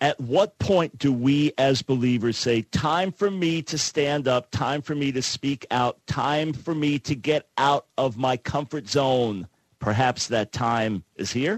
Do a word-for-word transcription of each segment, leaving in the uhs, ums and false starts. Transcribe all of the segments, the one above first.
At what point do we as believers say, time for me to stand up, time for me to speak out, time for me to get out of my comfort zone? Perhaps that time is here.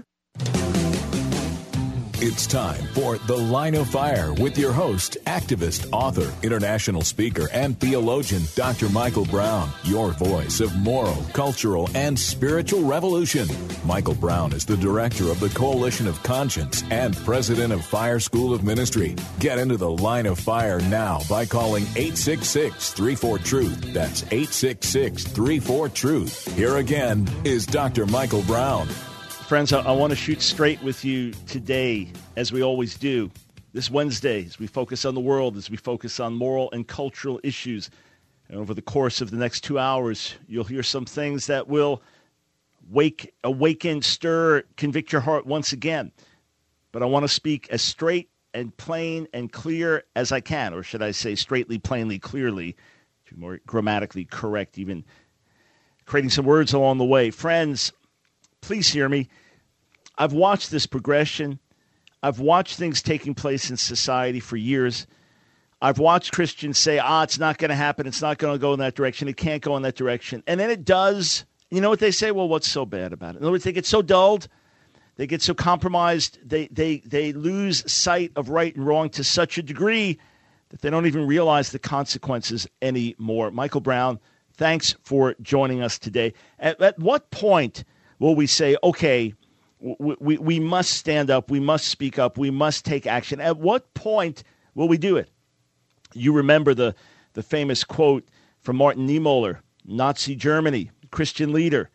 It's time for The Line of Fire with your host, activist, author, international speaker, and theologian, Doctor Michael Brown, your voice of moral, cultural, and spiritual revolution. Michael Brown is the director of the Coalition of Conscience and president of Fire School of Ministry. Get into The Line of Fire now by calling eight six six, three four, truth. That's eight six six, three four, truth. Here again is Doctor Michael Brown. Friends, I, I want to shoot straight with you today, as we always do, this Wednesday, as we focus on the world, as we focus on moral and cultural issues. And over the course of the next two hours, you'll hear some things that will wake, awaken, stir, convict your heart once again. But I want to speak as straight and plain and clear as I can, or should I say straightly, plainly, clearly, to be more grammatically correct, even creating some words along the way. Friends, please hear me. I've watched this progression. I've watched things taking place in society for years. I've watched Christians say, ah, it's not going to happen. It's not going to go in that direction. It can't go in that direction. And then it does. You know what they say? Well, what's so bad about it? In other words, they get so dulled. They get so compromised. They, they, they lose sight of right and wrong to such a degree that they don't even realize the consequences anymore. Michael Brown, thanks for joining us today. At, at what point will we say, okay, we, we, we must stand up, we must speak up, we must take action? At what point will we do it? You remember the, the famous quote from Martin Niemöller, Nazi Germany, Christian leader.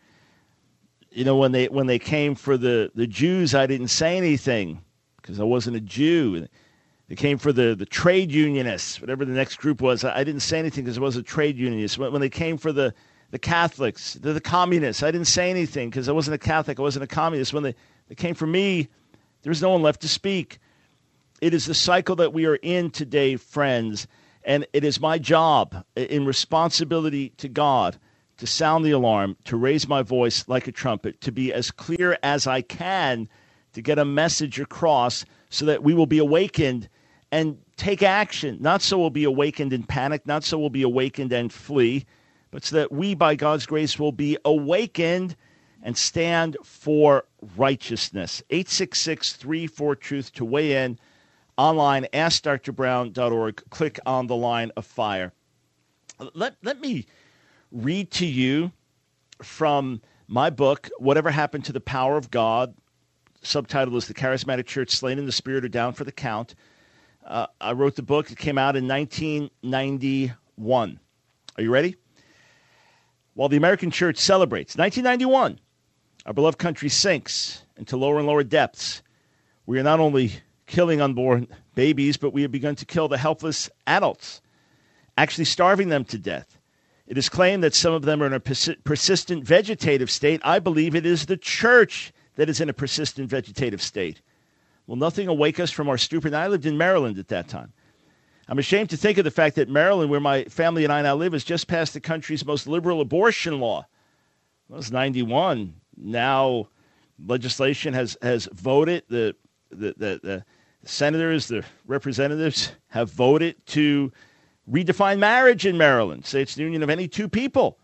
You know, when they when they came for the, the Jews, I didn't say anything because I wasn't a Jew. They came for the, the trade unionists, whatever the next group was. I didn't say anything because I was a trade unionist. When they came for the The Catholics, the, the communists, I didn't say anything because I wasn't a Catholic, I wasn't a communist. When they, they came for me, there was no one left to speak. It is the cycle that we are in today, friends, and it is my job in responsibility to God to sound the alarm, to raise my voice like a trumpet, to be as clear as I can to get a message across so that we will be awakened and take action. Not so we'll be awakened in panic, not so we'll be awakened and flee, but so that we, by God's grace, will be awakened and stand for righteousness. eight six six, three four, truth to weigh in. Online, ask dr brown dot org. Click on the Line of Fire. Let, let me read to you from my book, Whatever Happened to the Power of God. Subtitle is The Charismatic Church Slain in the Spirit or Down for the Count. Uh, I wrote the book. It came out in nineteen ninety-one. Are you ready? While the American church celebrates nineteen ninety-one, our beloved country sinks into lower and lower depths. We are not only killing unborn babies, but we have begun to kill the helpless adults, actually starving them to death. It is claimed that some of them are in a persi- persistent vegetative state. I believe it is the church that is in a persistent vegetative state. Will nothing awake us from our stupor? And I lived in Maryland at that time. I'm ashamed to think of the fact that Maryland, where my family and I now live, has just passed the country's most liberal abortion law. Well, it was ninety-one. Now legislation has, has voted, the, the, the, the senators, the representatives have voted to redefine marriage in Maryland, say it's the union of any two people.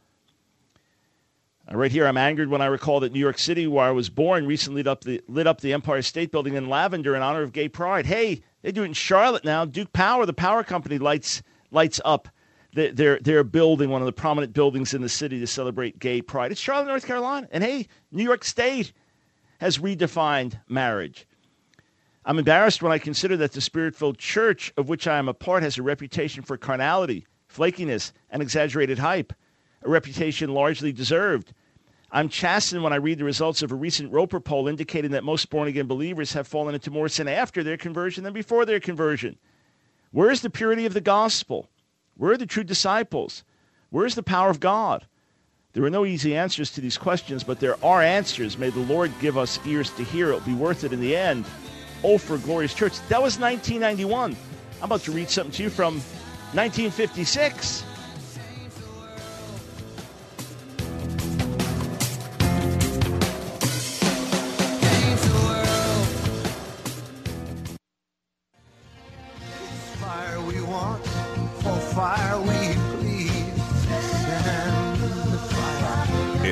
Uh, right here, I'm angered when I recall that New York City, where I was born, recently lit up the, lit up the Empire State Building in lavender in honor of gay pride. Hey, they do it in Charlotte now. Duke Power, the power company, lights lights up the, their, their building, one of the prominent buildings in the city to celebrate gay pride. It's Charlotte, North Carolina. And hey, New York State has redefined marriage. I'm embarrassed when I consider that the Spirit-filled church of which I am a part has a reputation for carnality, flakiness, and exaggerated hype, a reputation largely deserved. I'm chastened when I read the results of a recent Roper poll indicating that most born-again believers have fallen into more sin after their conversion than before their conversion. Where is the purity of the gospel? Where are the true disciples? Where is the power of God? There are no easy answers to these questions, but there are answers. May the Lord give us ears to hear. It'll be worth it in the end. Oh, for a glorious church. That was nineteen ninety-one. I'm about to read something to you from nineteen fifty-six.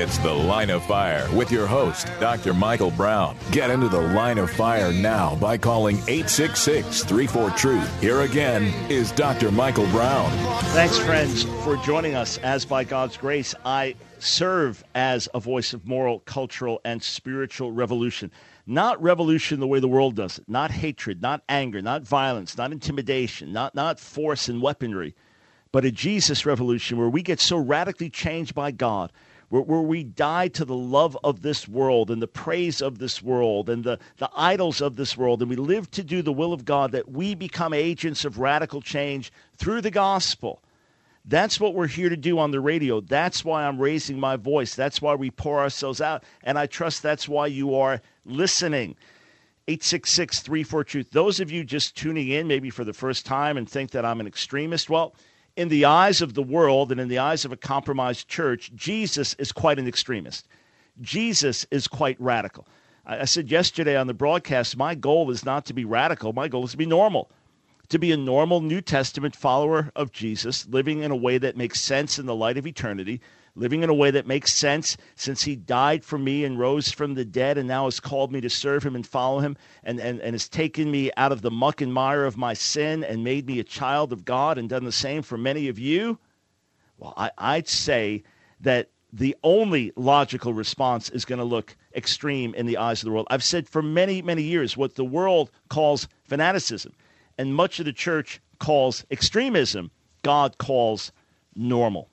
It's The Line of Fire with your host, Doctor Michael Brown. Get into the Line of Fire now by calling eight six six, three four, truth. Here again is Doctor Michael Brown. Thanks, friends, for joining us. As by God's grace, I serve as a voice of moral, cultural, and spiritual revolution. Not revolution the way the world does it. Not hatred, not anger, not violence, not intimidation, not, not force and weaponry, but a Jesus revolution where we get so radically changed by God, where, where we die to the love of this world and the praise of this world and the, the idols of this world, and we live to do the will of God, that we become agents of radical change through the gospel. That's what we're here to do on the radio. That's why I'm raising my voice. That's why we pour ourselves out, and I trust that's why you are listening. eight six six, three four, truth. Those of you just tuning in maybe for the first time and think that I'm an extremist, well, in the eyes of the world and in the eyes of a compromised church, Jesus is quite an extremist. Jesus is quite radical. I, I said yesterday on the broadcast, my goal is not to be radical. My goal is to be normal, to be a normal New Testament follower of Jesus, living in a way that makes sense in the light of eternity, living in a way that makes sense since he died for me and rose from the dead and now has called me to serve him and follow him and, and, and has taken me out of the muck and mire of my sin and made me a child of God and done the same for many of you. Well, I, I'd say that the only logical response is going to look extreme in the eyes of the world. I've said for many, many years what the world calls fanaticism and much of the church calls extremism, God calls normal.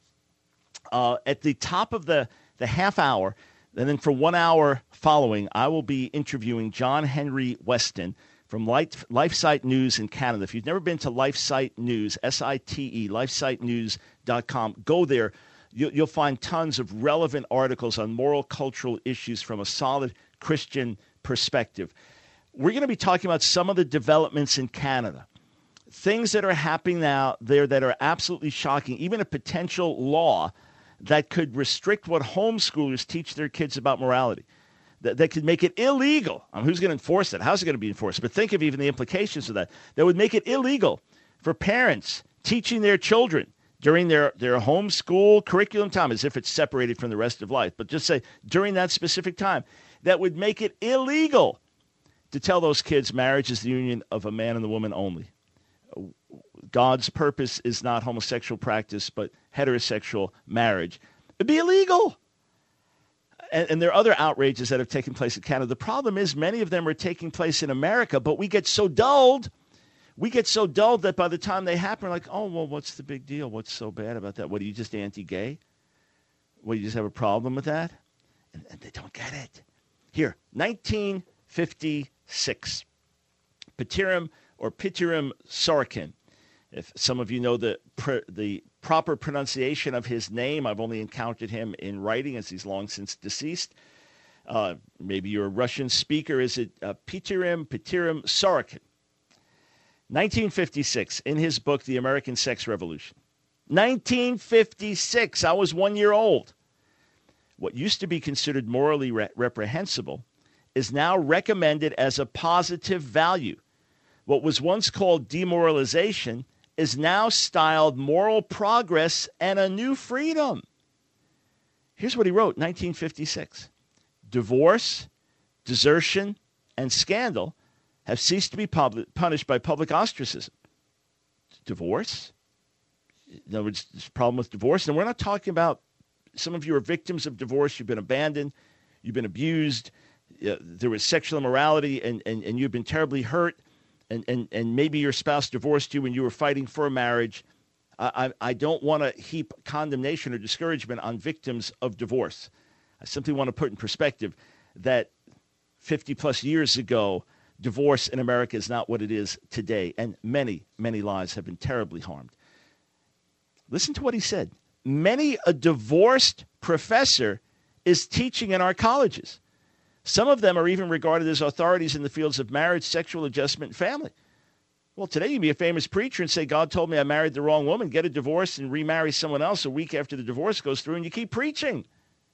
Uh, at the top of the, the half hour, and then for one hour following, I will be interviewing John Henry Weston from Life, LifeSite News in Canada. If you've never been to LifeSite News, S I T E, lifesite news dot com, go there. You, you'll find tons of relevant articles on moral, cultural issues from a solid Christian perspective. We're going to be talking about some of the developments in Canada, things that are happening now there that are absolutely shocking, even a potential law that could restrict what homeschoolers teach their kids about morality, that, that could make it illegal. I mean, who's going to enforce that? How's it going to be enforced? But think of even the implications of that. That would make it illegal for parents teaching their children during their, their homeschool curriculum time, as if it's separated from the rest of life, but just say during that specific time, that would make it illegal to tell those kids marriage is the union of a man and a woman only. God's purpose is not homosexual practice, but heterosexual marriage. It'd be illegal. And, and there are other outrages that have taken place in Canada. The problem is many of them are taking place in America, but we get so dulled. We get so dulled that by the time they happen, we're like, oh, well, what's the big deal? What's so bad about that? What, are you just anti-gay? What, you just have a problem with that? And, and they don't get it. Here, nineteen fifty-six. Pitirim or Pitirim Sorokin. If some of you know the pr- the proper pronunciation of his name, I've only encountered him in writing as he's long since deceased. Uh, maybe you're a Russian speaker. Is it uh, Pitirim, Pitirim Sorokin? nineteen fifty-six, in his book, The American Sex Revolution. nineteen fifty-six, I was one year old. What used to be considered morally re- reprehensible is now recommended as a positive value. What was once called demoralization is now styled moral progress and a new freedom. Here's what he wrote, nineteen fifty-six. Divorce, desertion, and scandal have ceased to be pub- punished by public ostracism. Divorce? In other words, there's a problem with divorce. And we're not talking about some of you are victims of divorce. You've been abandoned. You've been abused. Uh, there was sexual immorality, and, and, and you've been terribly hurt. And, and and maybe your spouse divorced you when you were fighting for a marriage. I, I, I don't want to heap condemnation or discouragement on victims of divorce. I simply want to put in perspective that fifty plus years ago, divorce in America is not what it is today. And many, many lives have been terribly harmed. Listen to what he said. Many a divorced professor is teaching in our colleges. Some of them are even regarded as authorities in the fields of marriage, sexual adjustment, and family. Well, today you can be a famous preacher and say, God told me I married the wrong woman, get a divorce and remarry someone else a week after the divorce goes through, and you keep preaching.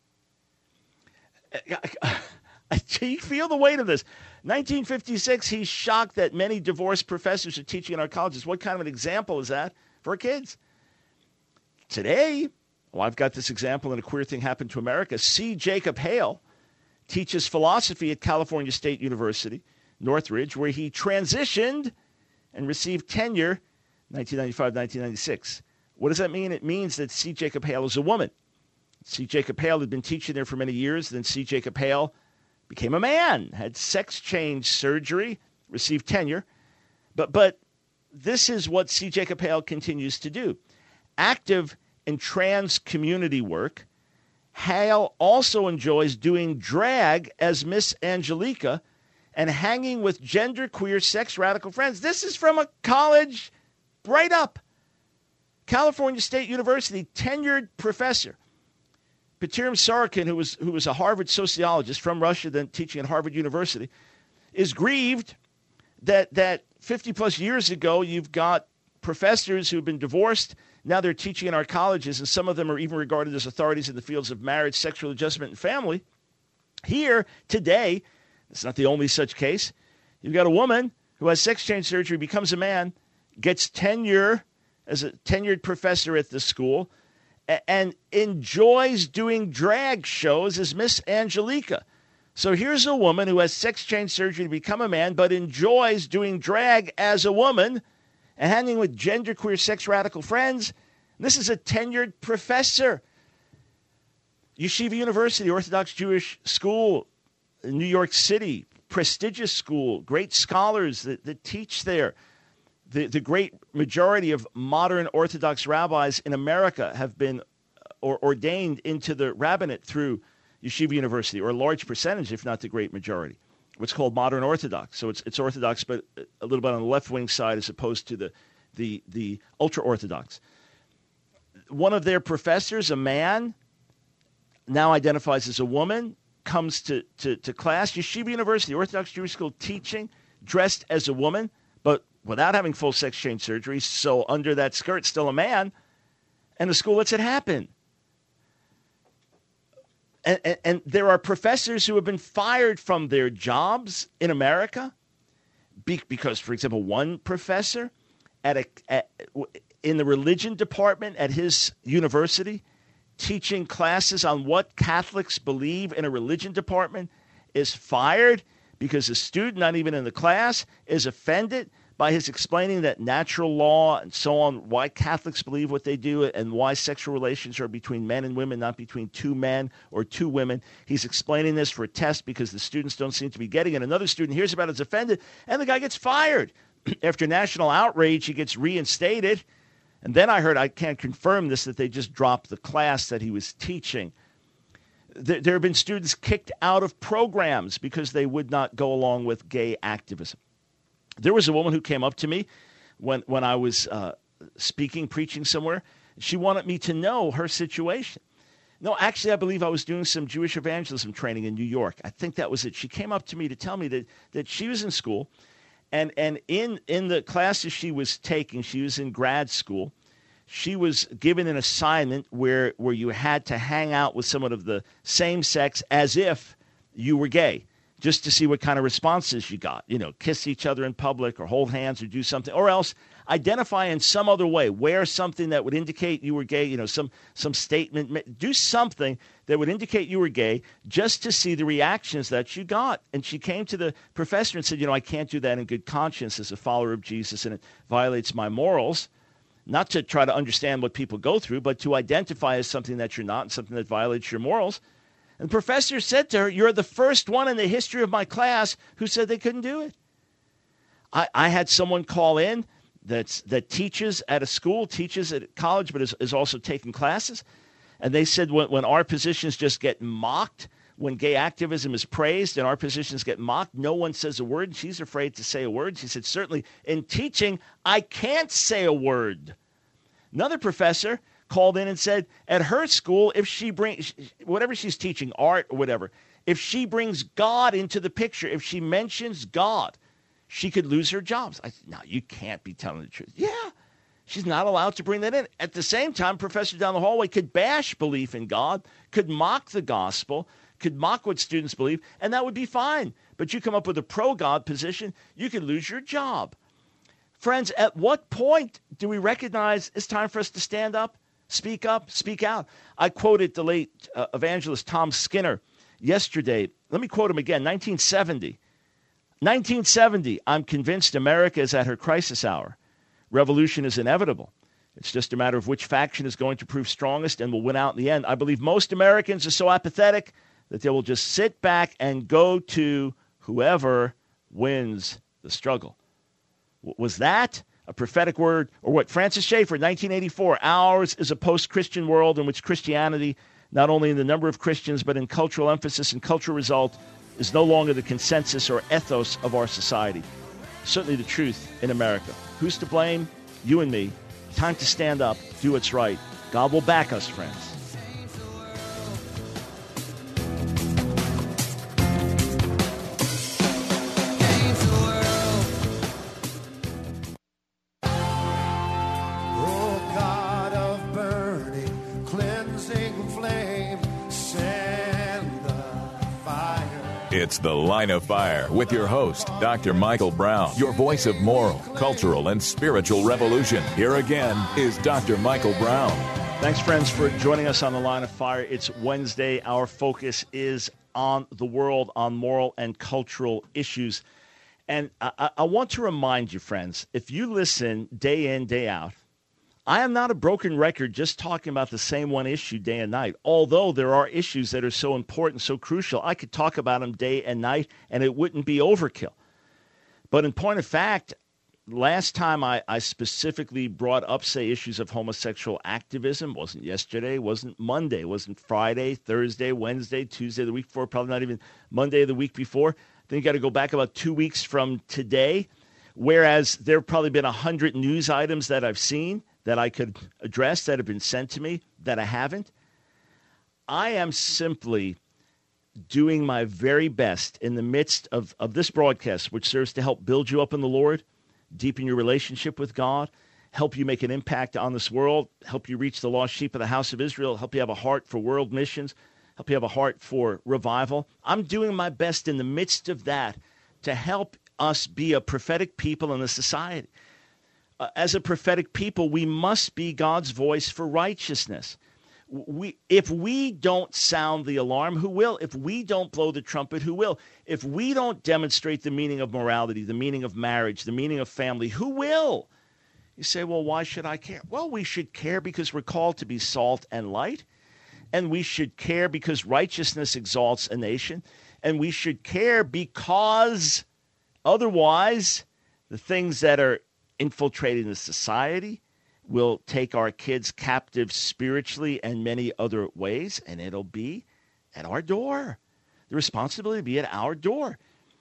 You feel the weight of this. nineteen fifty-six, he's shocked that many divorced professors are teaching in our colleges. What kind of an example is that for kids? Today, Well, I've got this example in A Queer Thing Happened to America. C. Jacob Hale teaches philosophy at California State University, Northridge, where he transitioned and received tenure nineteen ninety-five, nineteen ninety-six. What does that mean? It means that C. Jacob Hale is a woman. C. Jacob Hale had been teaching there for many years. Then C. Jacob Hale became a man, had sex change surgery, received tenure. But, but this is what C. Jacob Hale continues to do. Active in trans community work, Hale also enjoys doing drag as Miss Angelica and hanging with genderqueer sex radical friends. This is from a college right up. California State University tenured professor Peterim Sorokin, who was who was a Harvard sociologist from Russia, then teaching at Harvard University, is grieved that that fifty plus years ago you've got professors who've been divorced. Now they're teaching in our colleges, and some of them are even regarded as authorities in the fields of marriage, sexual adjustment, and family. Here, today, it's not the only such case. You've got a woman who has sex change surgery, becomes a man, gets tenure as a tenured professor at the school, a- and enjoys doing drag shows as Miss Angelica. So here's a woman who has sex change surgery to become a man, but enjoys doing drag as a woman and hanging with genderqueer sex radical friends. This is a tenured professor. Yeshiva University, Orthodox Jewish school in New York City, prestigious school, great scholars that, that teach there. The, the great majority of modern Orthodox rabbis in America have been or, ordained into the rabbinate through Yeshiva University, or a large percentage, if not the great majority. What's called modern Orthodox. So it's it's Orthodox, but a little bit on the left-wing side as opposed to the the the ultra-Orthodox. One of their professors, a man, now identifies as a woman, comes to, to, to class. Yeshiva University, Orthodox Jewish school, teaching, dressed as a woman, but without having full sex change surgery, so under that skirt, still a man, and the school lets it happen. And, and, and there are professors who have been fired from their jobs in America be, because, for example, one professor at a at, in the religion department at his university teaching classes on what Catholics believe in a religion department is fired because a student, not even in the class, is offended by his explaining that natural law and so on, why Catholics believe what they do, and why sexual relations are between men and women, not between two men or two women. He's explaining this for a test because the students don't seem to be getting it. Another student hears about it, is offended, and the guy gets fired. After national outrage, he gets reinstated. And then I heard, I can't confirm this, that they just dropped the class that he was teaching. There, there have been students kicked out of programs because they would not go along with gay activism. There was a woman who came up to me when, when I was uh, speaking, preaching somewhere. She wanted me to know her situation. No, actually, I believe I was doing some Jewish evangelism training in New York. I think that was it. She came up to me to tell me that, that she was in school, and, and in, in the classes she was taking, she was in grad school, she was given an assignment where, where you had to hang out with someone of the same sex as if you were gay, just to see what kind of responses you got. You know, kiss each other in public or hold hands or do something, or else identify in some other way, wear something that would indicate you were gay, you know, some some statement, do something that would indicate you were gay just to see the reactions that you got. And she came to the professor and said, you know, I can't do that in good conscience as a follower of Jesus, and it violates my morals. Not to try to understand what people go through, but to identify as something that you're not and something that violates your morals. And the professor said to her, you're the first one in the history of my class who said they couldn't do it. I, I had someone call in that's, that teaches at a school, teaches at college, but is, is also taking classes. And they said when, when our positions just get mocked, when gay activism is praised and our positions get mocked, no one says a word. She's afraid to say a word. She said, certainly in teaching, I can't say a word. Another professor called in and said at her school, if she brings, whatever she's teaching, art or whatever, if she brings God into the picture, if she mentions God, she could lose her jobs. I said, no, you can't be telling the truth. Yeah, she's not allowed to bring that in. At the same time, professor down the hallway could bash belief in God, could mock the gospel, could mock what students believe, and that would be fine. But you come up with a pro-God position, you could lose your job. Friends, at what point do we recognize it's time for us to stand up? Speak up, speak out. I quoted the late uh, evangelist Tom Skinner yesterday. Let me quote him again, nineteen seventy. nineteen seventy, I'm convinced America is at her crisis hour. Revolution is inevitable. It's just a matter of which faction is going to prove strongest and will win out in the end. I believe most Americans are so apathetic that they will just sit back and go to whoever wins the struggle. Was that a prophetic word? Or what? Francis Schaeffer, nineteen eighty-four. Ours is a post-Christian world in which Christianity, not only in the number of Christians, but in cultural emphasis and cultural result, is no longer the consensus or ethos of our society. Certainly the truth in America. Who's to blame? You and me. Time to stand up, do what's right. God will back us, friends. It's The Line of Fire with your host, Doctor Michael Brown, your voice of moral, cultural, and spiritual revolution. Here again is Doctor Michael Brown. Thanks, friends, for joining us on The Line of Fire. It's Wednesday. Our focus is on the world, on moral and cultural issues. And I, I want to remind you, friends, if you listen day in, day out, I am not a broken record just talking about the same one issue day and night. Although there are issues that are so important, so crucial, I could talk about them day and night, and it wouldn't be overkill. But in point of fact, last time I, I specifically brought up, say, issues of homosexual activism, wasn't yesterday, wasn't Monday, wasn't Friday, Thursday, Wednesday, Tuesday, the week before, probably not even Monday the week before. Then you got to go back about two weeks from today, whereas there have probably been one hundred news items that I've seen that I could address that have been sent to me that I haven't. I am simply doing my very best in the midst of, of this broadcast, which serves to help build you up in the Lord, deepen your relationship with God, help you make an impact on this world, help you reach the lost sheep of the house of Israel, help you have a heart for world missions, help you have a heart for revival. I'm doing my best in the midst of that to help us be a prophetic people in the society. Uh, as a prophetic people, we must be God's voice for righteousness. We, if we don't sound the alarm, who will? If we don't blow the trumpet, who will? If we don't demonstrate the meaning of morality, the meaning of marriage, the meaning of family, who will? You say, well, why should I care? Well, we should care because we're called to be salt and light. And we should care because righteousness exalts a nation. And we should care because otherwise the things that are infiltrating the society will take our kids captive spiritually and many other ways, and it'll be at our door. The responsibility will be at our door.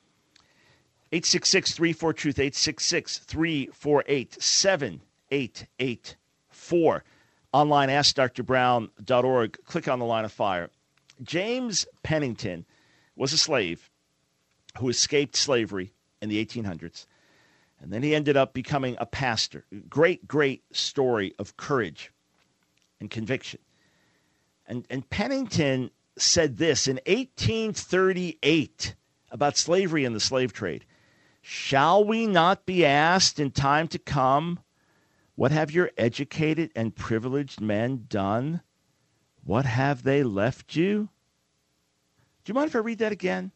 eight six six, three four, truth, eight six six, three four eight, seven eight eight four. Online, ask dr brown dot org. Click on The Line of Fire. James Pennington was a slave who escaped slavery in the eighteen hundreds. And then he ended up becoming a pastor. Great, great story of courage and conviction. And, and Pennington said this in eighteen thirty-eight about slavery and the slave trade. Shall we not be asked in time to come, what have your educated and privileged men done? What have they left you? Do you mind if I read that again?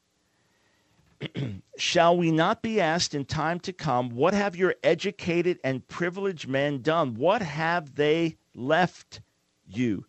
Shall we not be asked in time to come, what have your educated and privileged men done? What have they left you?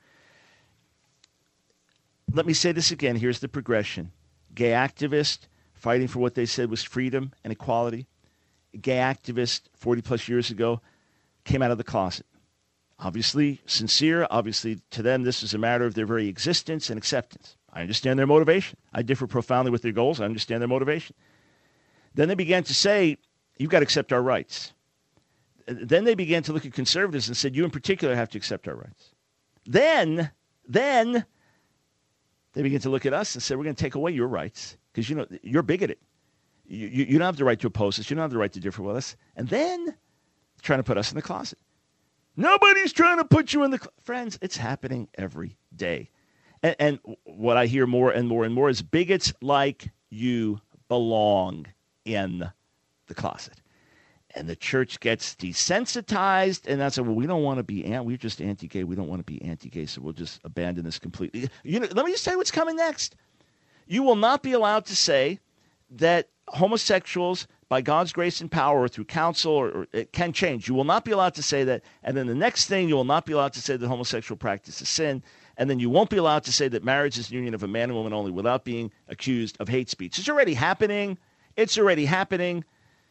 Let me say this again. Here's the progression. Gay activist fighting for what they said was freedom and equality. Gay activist forty plus years ago came out of the closet. Obviously sincere. Obviously to them this is a matter of their very existence and acceptance. I understand their motivation. I differ profoundly with their goals. I understand their motivation. Then they began to say, you've got to accept our rights. Then they began to look at conservatives and said, you in particular have to accept our rights. Then, then they began to look at us and said, we're going to take away your rights because, you know, you're bigoted. You, you, you don't have the right to oppose us. You don't have the right to differ with us. And then trying to put us in the closet. Nobody's trying to put you in the closet. Friends, it's happening every day. And, and what I hear more and more and more is bigots like you belong in the closet. and the church gets desensitized, and that's, well, we don't want to be, we're just anti-gay. We don't want to be anti-gay, so we'll just abandon this completely. You know, let me just say what's coming next. You will not be allowed to say that homosexuals, by God's grace and power, or through counsel, or, or it can change. You will not be allowed to say that. And then the next thing, you will not be allowed to say that homosexual practice is sin. And then you won't be allowed to say that marriage is the union of a man and woman only without being accused of hate speech. It's already happening. It's already happening.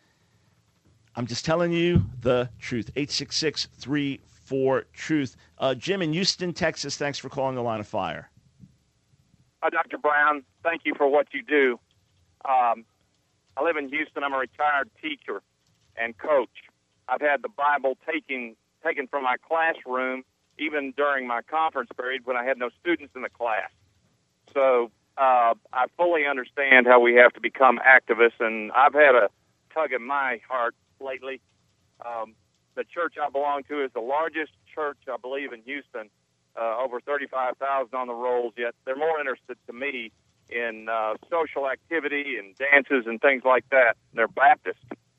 I'm just telling you the truth. eight six six, three four, truth. Uh, Jim in Houston, Texas, thanks for calling the Line of Fire. Hi, Doctor Brown. Thank you for what you do. Um, I live in Houston. I'm a retired teacher and coach. I've had the Bible taken taken from my classroom even during my conference period when I had no students in the class. So uh, I fully understand how we have to become activists, and I've had a tug in my heart lately. Um, the church I belong to is the largest church, I believe, in Houston, uh, over thirty-five thousand on the rolls, yet they're more interested to me in uh, social activity and dances and things like that. They're Baptist,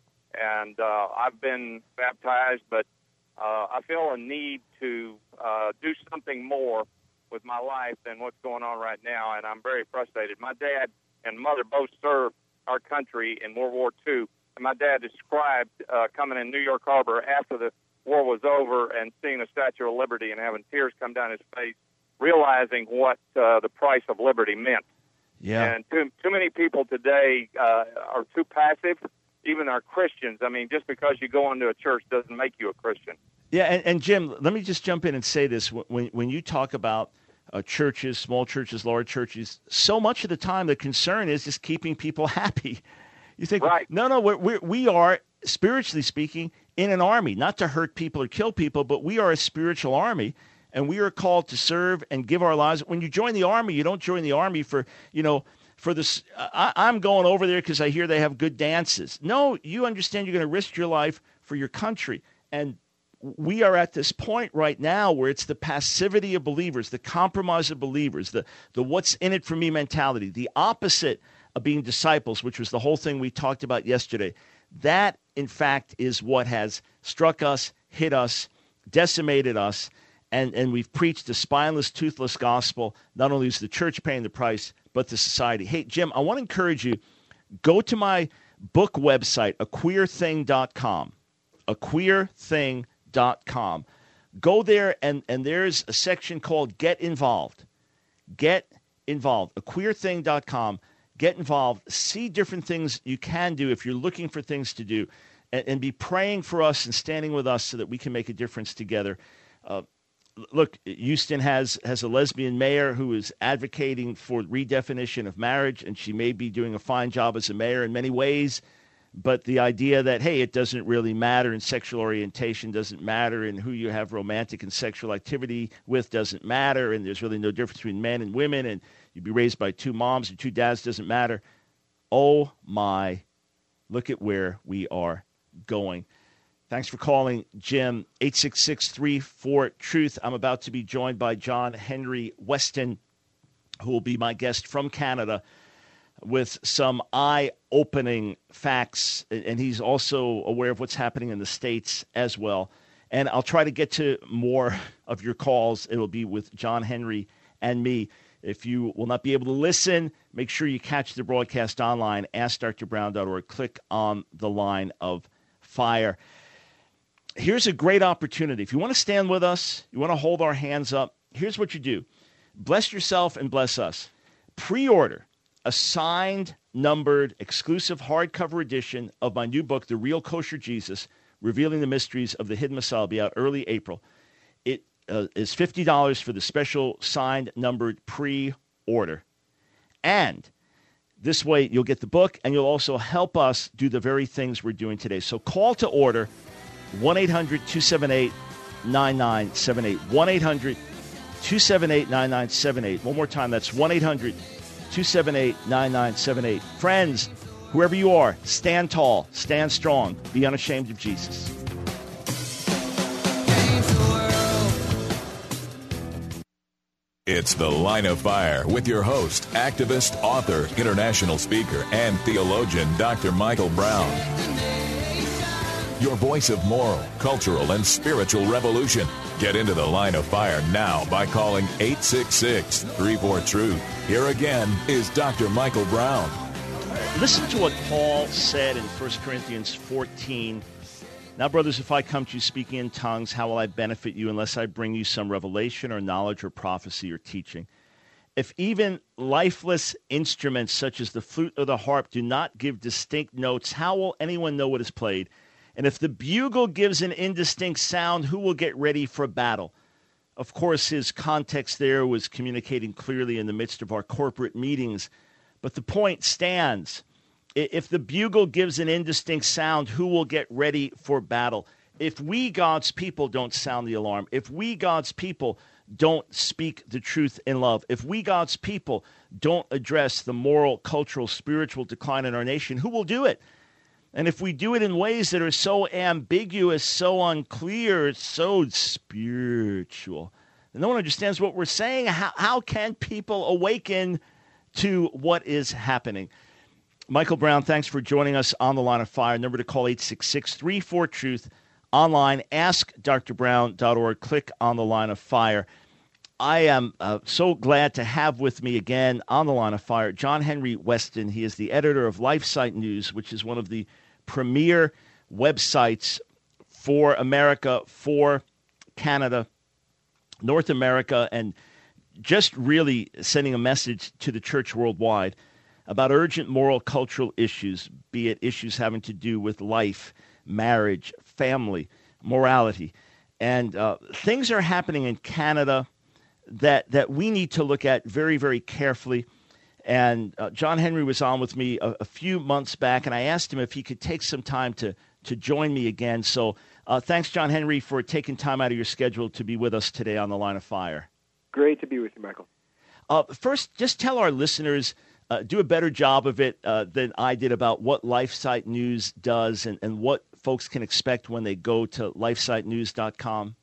and uh, I've been baptized, but uh, I feel a need to uh, do something more with my life than what's going on right now, and I'm very frustrated. My dad and mother both served our country in World War Two, and my dad described uh, coming in New York Harbor after the war was over and seeing the Statue of Liberty and having tears come down his face, realizing what uh, the price of liberty meant. Yeah. And too, too many people today uh, are too passive, even our Christians. I mean, just because you go into a church doesn't make you a Christian. Yeah, and, and Jim, let me just jump in and say this. When, when you talk about uh, churches, small churches, large churches, so much of the time the concern is just keeping people happy. You think, right. no, no, we're, we're, we are, spiritually speaking, in an army, not to hurt people or kill people, but we are a spiritual army. And we are called to serve and give our lives. When you join the Army, you don't join the Army for, you know, for this. I, I'm going over there because I hear they have good dances. No, you understand you're going to risk your life for your country. And we are at this point right now where it's the passivity of believers, the compromise of believers, the, the what's in it for me mentality, the opposite of being disciples, which was the whole thing we talked about yesterday. That, in fact, is what has struck us, hit us, decimated us. And, and we've preached the spineless, toothless gospel. Not only is the church paying the price, but the society. Hey, Jim, I want to encourage you, go to my book website, a queer thing dot com, a queer thing dot com. Go there, and, and there's a section called Get Involved. Get Involved, a queer thing dot com. Get involved. See different things you can do if you're looking for things to do, and, and be praying for us and standing with us so that we can make a difference together. Uh, Look, Houston has, has a lesbian mayor who is advocating for redefinition of marriage, and she may be doing a fine job as a mayor in many ways. But the idea that, hey, it doesn't really matter and sexual orientation doesn't matter and who you have romantic and sexual activity with doesn't matter and there's really no difference between men and women and you'd be raised by two moms or two dads doesn't matter. Oh, my, look at where we are going. Thanks for calling, Jim. eight six six, three four, truth. I'm about to be joined by John Henry Weston, who will be my guest from Canada with some eye-opening facts, and he's also aware of what's happening in the States as well. And I'll try to get to more of your calls. It'll be with John Henry and me. If you will not be able to listen, make sure you catch the broadcast online, ask dr brown dot org. Click on the Line of Fire. Here's a great opportunity. If you want to stand with us, you want to hold our hands up, here's what you do. Bless yourself and bless us. Pre-order a signed, numbered, exclusive hardcover edition of my new book, The Real Kosher Jesus, Revealing the Mysteries of the Hidden Messiah. It'll be out early April. It uh, is fifty dollars for the special signed, numbered pre-order. And this way you'll get the book, and you'll also help us do the very things we're doing today. So call to order. one eight hundred, two seven eight, nine nine seven eight. one eight hundred, two seven eight, nine nine seven eight. One more time, that's one eight hundred, two seven eight, nine nine seven eight. Friends, whoever you are, stand tall, stand strong, be unashamed of Jesus. It's The Line of Fire with your host, activist, author, international speaker, and theologian, Doctor Michael Brown. your voice of moral, cultural, and spiritual revolution. Get into the line of fire now by calling eight six six, three four, truth. Here again is Doctor Michael Brown. Listen to what Paul said in First Corinthians fourteen. Now, brothers, if I come to you speaking in tongues, how will I benefit you unless I bring you some revelation or knowledge or prophecy or teaching? If even lifeless instruments such as the flute or the harp do not give distinct notes, how will anyone know what is played? And if the bugle gives an indistinct sound, who will get ready for battle? Of course, his context there was communicating clearly in the midst of our corporate meetings. But the point stands. If the bugle gives an indistinct sound, who will get ready for battle? If we, God's people, don't sound the alarm, if we, God's people, don't speak the truth in love, if we, God's people, don't address the moral, cultural, spiritual decline in our nation, who will do it? And if we do it in ways that are so ambiguous, so unclear, so spiritual, and no one understands what we're saying, how, how can people awaken to what is happening? Michael Brown, thanks for joining us on the Line of Fire. Number to call eight six six, three four, truth. Online, ask d r brown dot org. Click on the Line of Fire. I am uh, so glad to have with me again on the Line of Fire John Henry Weston. He is the editor of LifeSite News, which is one of the premier websites for America, for Canada, North America, and just really sending a message to the church worldwide about urgent moral, cultural issues, be it issues having to do with life, marriage, family, morality. And uh, things are happening in Canada that that we need to look at very, very carefully. And uh, John Henry was on with me a, a few months back, and I asked him if he could take some time to, to join me again. So uh, thanks, John Henry, for taking time out of your schedule to be with us today on the Line of Fire. Great to be with you, Michael. Uh, first, just tell our listeners, uh, do a better job of it uh, than I did about what LifeSite News does and, and what folks can expect when they go to lifesite news dot com.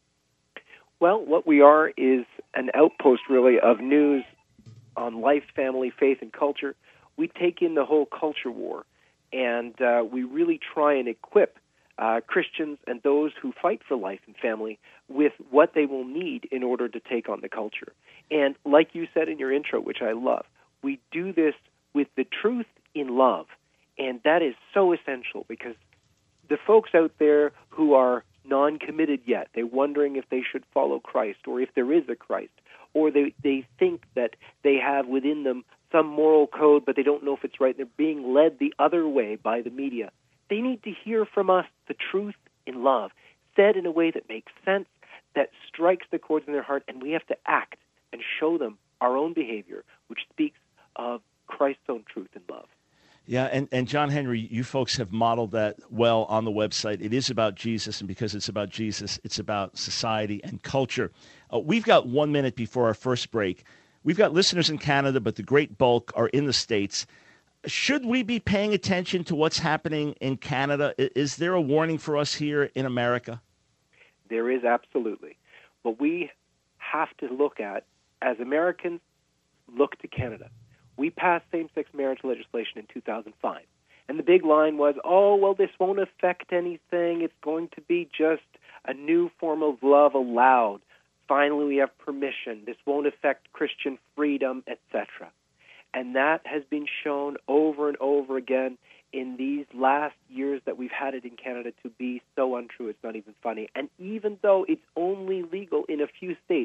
Well, what we are is an outpost, really, of news on life, family, faith, and culture. We take in the whole culture war, and uh, we really try and equip uh, Christians and those who fight for life and family with what they will need in order to take on the culture. And like you said in your intro, which I love, we do this with the truth in love, and that is so essential because the folks out there who are non-committed yet, they're wondering if they should follow Christ or if there is a Christ, or they, they think that they have within them some moral code, but they don't know if it's right. They're being led the other way by the media. They need to hear from us the truth in love, said in a way that makes sense, that strikes the chords in their heart, and we have to act and show them our own behavior, which speaks of Christ's own truth and love. Yeah, and, and John Henry, you folks have modeled that well on the website. It is about Jesus, and because it's about Jesus, it's about society and culture. Uh, we've got one minute before our first break. We've got listeners in Canada, but the great bulk are in the States. Should we be paying attention to what's happening in Canada? Is there a warning for us here in America? There is, absolutely. What we have to look at, as Americans, look to Canada. We passed same-sex marriage legislation in two thousand five. And the big line was, oh, well, this won't affect anything. It's going to be just a new form of love allowed. Finally, we have permission. This won't affect Christian freedom, et cetera. And that has been shown over and over again in these last years that we've had it in Canada to be so untrue. It's not even funny. And even though it's only legal in a few states,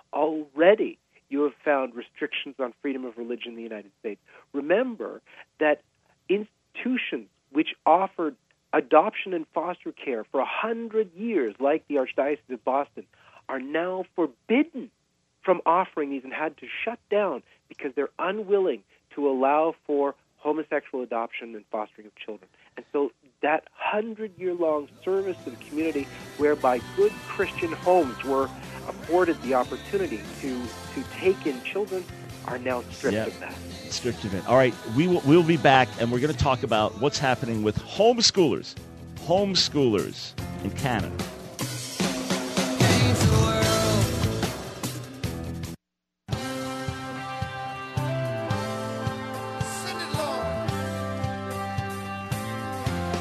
already you have found restrictions on freedom of religion in the United States. Remember that institutions which offered adoption and foster care for a hundred years, like the Archdiocese of Boston, are now forbidden from offering these and had to shut down because they're unwilling to allow for homosexual adoption and fostering of children. And so that hundred-year-long service to the community whereby good Christian homes were afforded the opportunity to, to take in children are now stripped yeah, of that. Stripped of it. All right, we will, we'll be back, and we're going to talk about what's happening with homeschoolers, homeschoolers in Canada.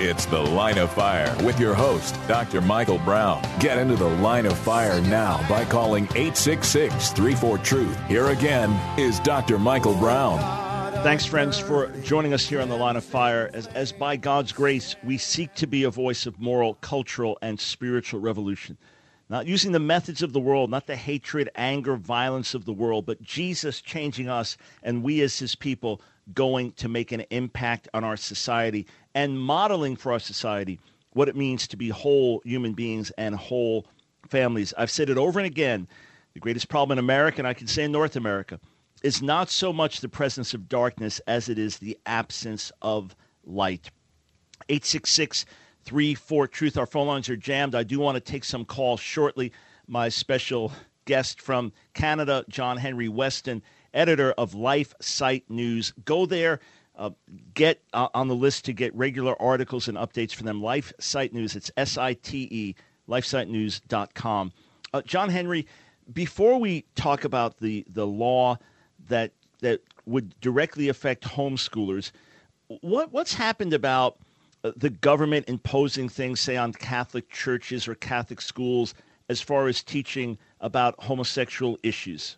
It's The Line of Fire with your host, Doctor Michael Brown. Get into the Line of Fire now by calling eight six six, three four, truth. Here again is Doctor Michael Brown. Thanks, friends, for joining us here on The Line of Fire. As, as by God's grace, we seek to be a voice of moral, cultural, and spiritual revolution. Not using the methods of the world, not the hatred, anger, violence of the world, but Jesus changing us and we as his people going to make an impact on our society and modeling for our society what it means to be whole human beings and whole families. I've said it over and again, the greatest problem in America, and I can say in North America, is not so much the presence of darkness as it is the absence of light. eight six six, three four, truth. Our phone lines are jammed. I do want to take some calls shortly. My special guest from Canada, John Henry Weston, editor of Life Site News. Go there, uh, get uh, on the list to get regular articles and updates from them. Life Site News, it's S I T E, life site news dot com. Uh, John Henry, before we talk about the, the law that that would directly affect homeschoolers, what what's happened about uh, the government imposing things, say, on Catholic churches or Catholic schools as far as teaching about homosexual issues?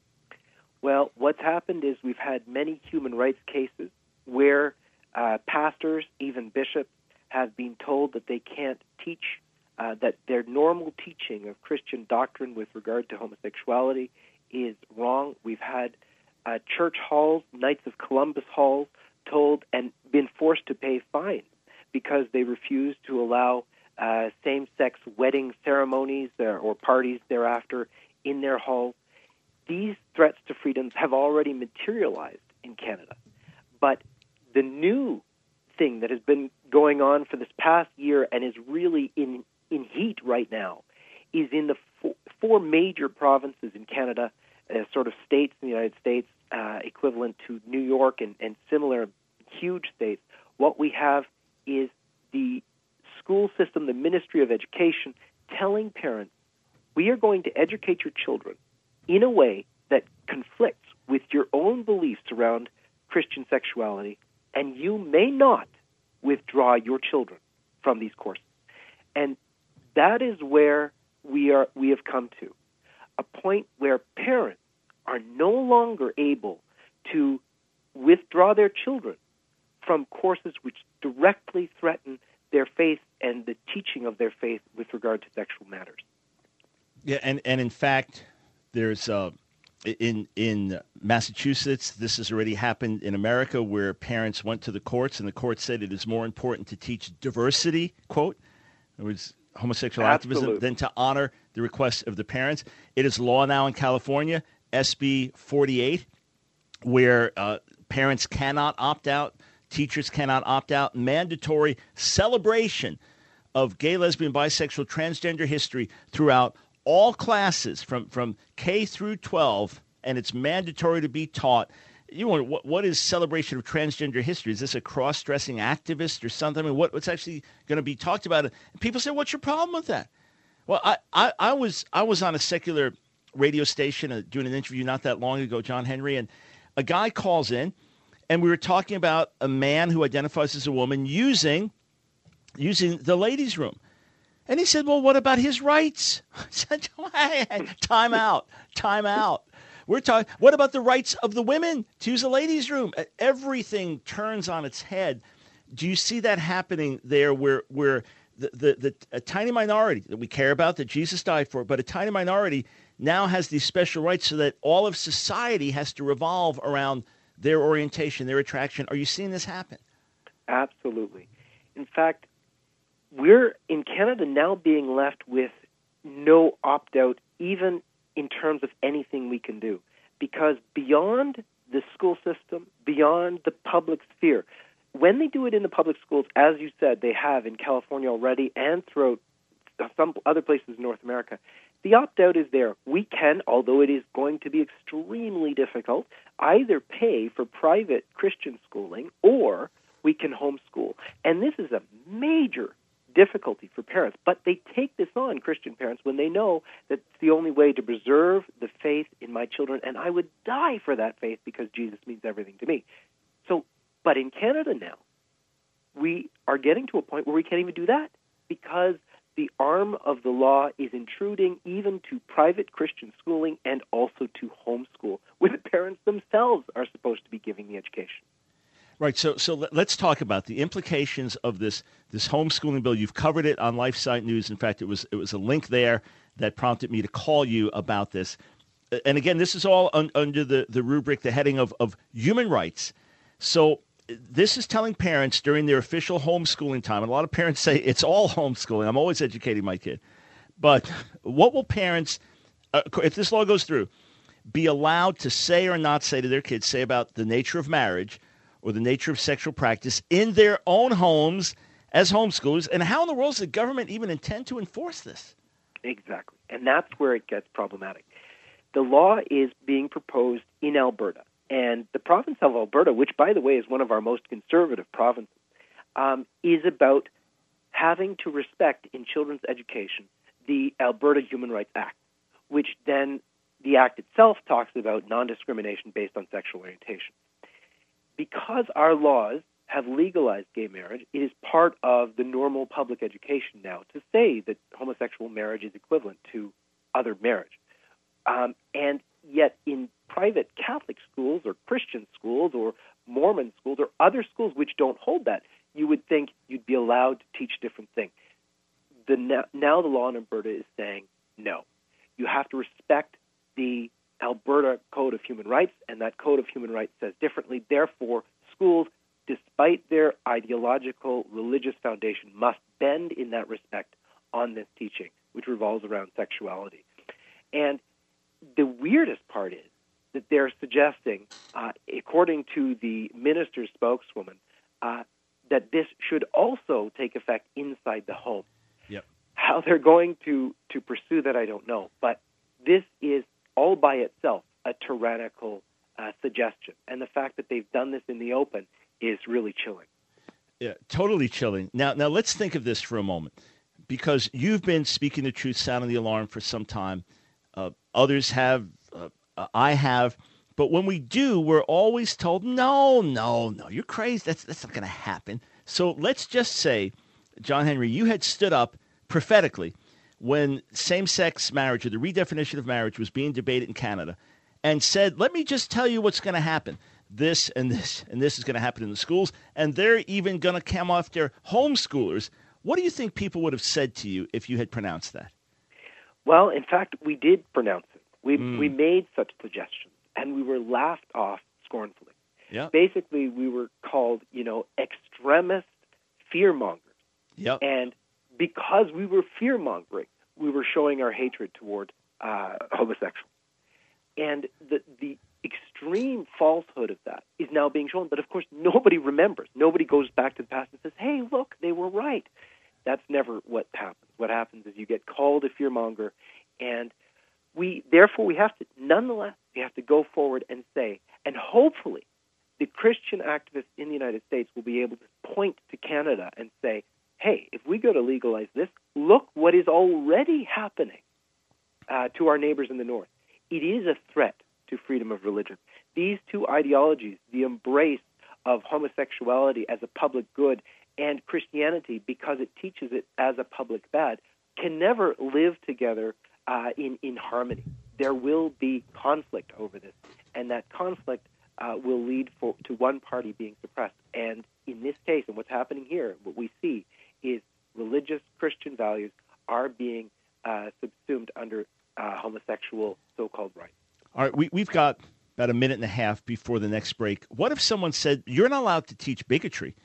Well, what's happened is we've had many human rights cases where uh, pastors, even bishops, have been told that they can't teach, uh, that their normal teaching of Christian doctrine with regard to homosexuality is wrong. We've had uh, church halls, Knights of Columbus halls, told and been forced to pay fines because they refused to allow uh, same-sex wedding ceremonies uh, or parties thereafter in their halls. These threats to freedoms have already materialized in Canada. But the new thing that has been going on for this past year and is really in, in heat right now is in the four, four major provinces in Canada, uh, sort of states in the United States, uh, equivalent to New York and, and similar huge states. What we have is the school system, the Ministry of Education, telling parents, we are going to educate your children in a way that conflicts with your own beliefs around Christian sexuality, and you may not withdraw your children from these courses. And that is where we are we have come to, a point where parents are no longer able to withdraw their children from courses which directly threaten their faith and the teaching of their faith with regard to sexual matters. Yeah, and, and in fact, there's uh, in in Massachusetts, this has already happened in America, where parents went to the courts and the court said it is more important to teach diversity, quote, it was homosexual Absolutely. activism, than to honor the request of the parents. It is law now in California, S B forty-eight, where uh, parents cannot opt out, teachers cannot opt out, mandatory celebration of gay, lesbian, bisexual, transgender history throughout all classes from, from K through twelve, and it's mandatory to be taught. You wonder, what, what is celebration of transgender history? Is this a cross-dressing activist or something? I mean, what, what's actually going to be talked about? And people say, what's your problem with that? Well, I, I, I was I was on a secular radio station uh, doing an interview not that long ago, John Henry, and a guy calls in, and we were talking about a man who identifies as a woman using using the ladies' room. And he said, well, what about his rights? I said, time out, time out. We're talking, what about the rights of the women to use a ladies' room? Everything turns on its head. Do you see that happening there where where the, the, the a tiny minority that we care about, that Jesus died for, but a tiny minority now has these special rights so that all of society has to revolve around their orientation, their attraction? Are you seeing this happen? Absolutely. In fact, we're in Canada now being left with no opt-out, even in terms of anything we can do. Because beyond the school system, beyond the public sphere, when they do it in the public schools, as you said, they have in California already and throughout some other places in North America, the opt-out is there. We can, although it is going to be extremely difficult, either pay for private Christian schooling or we can homeschool. And this is a major difficulty for parents, but they take this on, Christian parents, when they know that it's the only way to preserve the faith in my children, and I would die for that faith because Jesus means everything to me. So, but in Canada now, we are getting to a point where we can't even do that because the arm of the law is intruding even to private Christian schooling and also to homeschool, where the parents themselves are supposed to be giving the education. Right. So, so let's talk about the implications of this this homeschooling bill. You've covered it on LifeSite News. In fact, it was it was a link there that prompted me to call you about this. And again, this is all un, under the, the rubric, the heading of, of human rights. So this is telling parents during their official homeschooling time, and a lot of parents say it's all homeschooling. I'm always educating my kid. But what will parents, uh, if this law goes through, be allowed to say or not say to their kids, say about the nature of marriage or the nature of sexual practice in their own homes as homeschoolers? And how in the world does the government even intend to enforce this? Exactly. And that's where it gets problematic. The law is being proposed in Alberta. And the province of Alberta, which, by the way, is one of our most conservative provinces, um, is about having to respect in children's education the Alberta Human Rights Act, which then the Act itself talks about non-discrimination based on sexual orientation. Because our laws have legalized gay marriage, it is part of the normal public education now to say that homosexual marriage is equivalent to other marriage. Um, and yet in private Catholic schools or Christian schools or Mormon schools or other schools which don't hold that, you would think you'd be allowed to teach different things. The now, now the law in Alberta is saying no. You have to respect the Alberta Code of Human Rights, and that Code of Human Rights says differently. Therefore, schools, despite their ideological religious foundation, must bend in that respect on this teaching, which revolves around sexuality. And the weirdest part is that they're suggesting, uh, according to the minister's spokeswoman, uh, that this should also take effect inside the home. Yep. How they're going to, to pursue that, I don't know. But this is all by itself a tyrannical uh, suggestion. And the fact that they've done this in the open is really chilling. Yeah, totally chilling. Now, now let's think of this for a moment, because you've been speaking the truth, sounding the alarm for some time. Uh, others have, uh, I have. But when we do, we're always told, no, no, no, you're crazy. That's, that's not going to happen. So let's just say, John Henry, you had stood up prophetically when same-sex marriage or the redefinition of marriage was being debated in Canada and said, let me just tell you what's going to happen. This and this and this is going to happen in the schools, and they're even going to come after homeschoolers. What do you think people would have said to you if you had pronounced that? Well, in fact, we did pronounce it. We Mm. we made such suggestions, and we were laughed off scornfully. Yeah. Basically, we were called, you know, extremist fear-mongers. Yep. And because we were fear-mongering, we were showing our hatred toward uh, homosexuals. And the the extreme falsehood of that is now being shown. But, of course, nobody remembers. Nobody goes back to the past and says, hey, look, they were right. That's never what happens. What happens is you get called a fearmonger, and we therefore we have to, nonetheless, we have to go forward and say, and hopefully the Christian activists in the United States will be able to point to Canada and say, hey, if we go to legalize this, look what is already happening uh, to our neighbors in the North. It is a threat to freedom of religion. These two ideologies, the embrace of homosexuality as a public good and Christianity, because it teaches it as a public bad, can never live together uh, in, in harmony. There will be conflict over this, and that conflict uh, will lead for, to one party being suppressed. And in this case, and what's happening here, what we see is religious Christian values are being uh, subsumed under uh, homosexual so-called rights. All right, we, we've got about a minute and a half before the next break. What if someone said, you're not allowed to teach bigotry?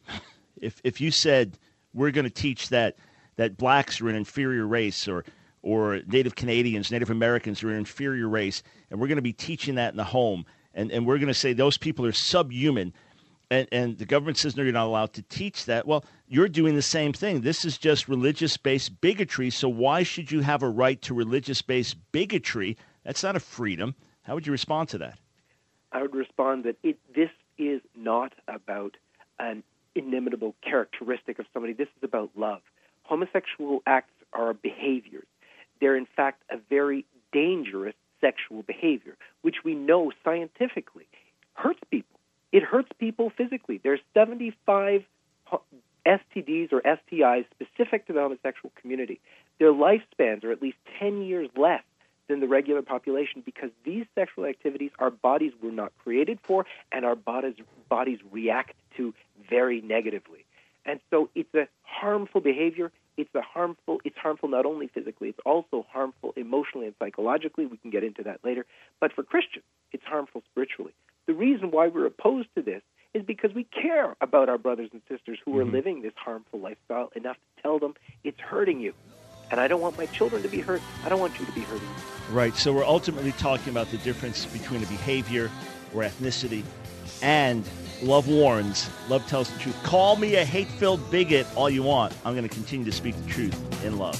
If if you said, we're going to teach that that blacks are an inferior race, or or Native Canadians, Native Americans are an inferior race, and we're going to be teaching that in the home, and, and we're going to say those people are subhuman, and, and the government says, no, you're not allowed to teach that. Well, you're doing the same thing. This is just religious-based bigotry, so why should you have a right to religious-based bigotry? That's not a freedom. How would you respond to that? I would respond that it, this is not about an inimitable characteristic of somebody. This is about love. Homosexual acts are behaviors. They're, in fact, a very dangerous sexual behavior, which we know scientifically hurts people. It hurts people physically. There's seventy-five S T Ds or S T Is specific to the homosexual community, their lifespans are at least ten years less than the regular population because these sexual activities our bodies were not created for and our bodies, bodies react to very negatively. And so it's a harmful behavior. It's a harmful. It's harmful not only physically, it's also harmful emotionally and psychologically. We can get into that later. But for Christians, it's harmful spiritually. The reason why we're opposed to this is because we care about our brothers and sisters who mm-hmm. are living this harmful lifestyle enough to tell them it's hurting you. And I don't want my children to be hurt. I don't want you to be hurting you. Right. So we're ultimately talking about the difference between a behavior or ethnicity and love warns. Love tells the truth. Call me a hate-filled bigot all you want. I'm going to continue to speak the truth in love.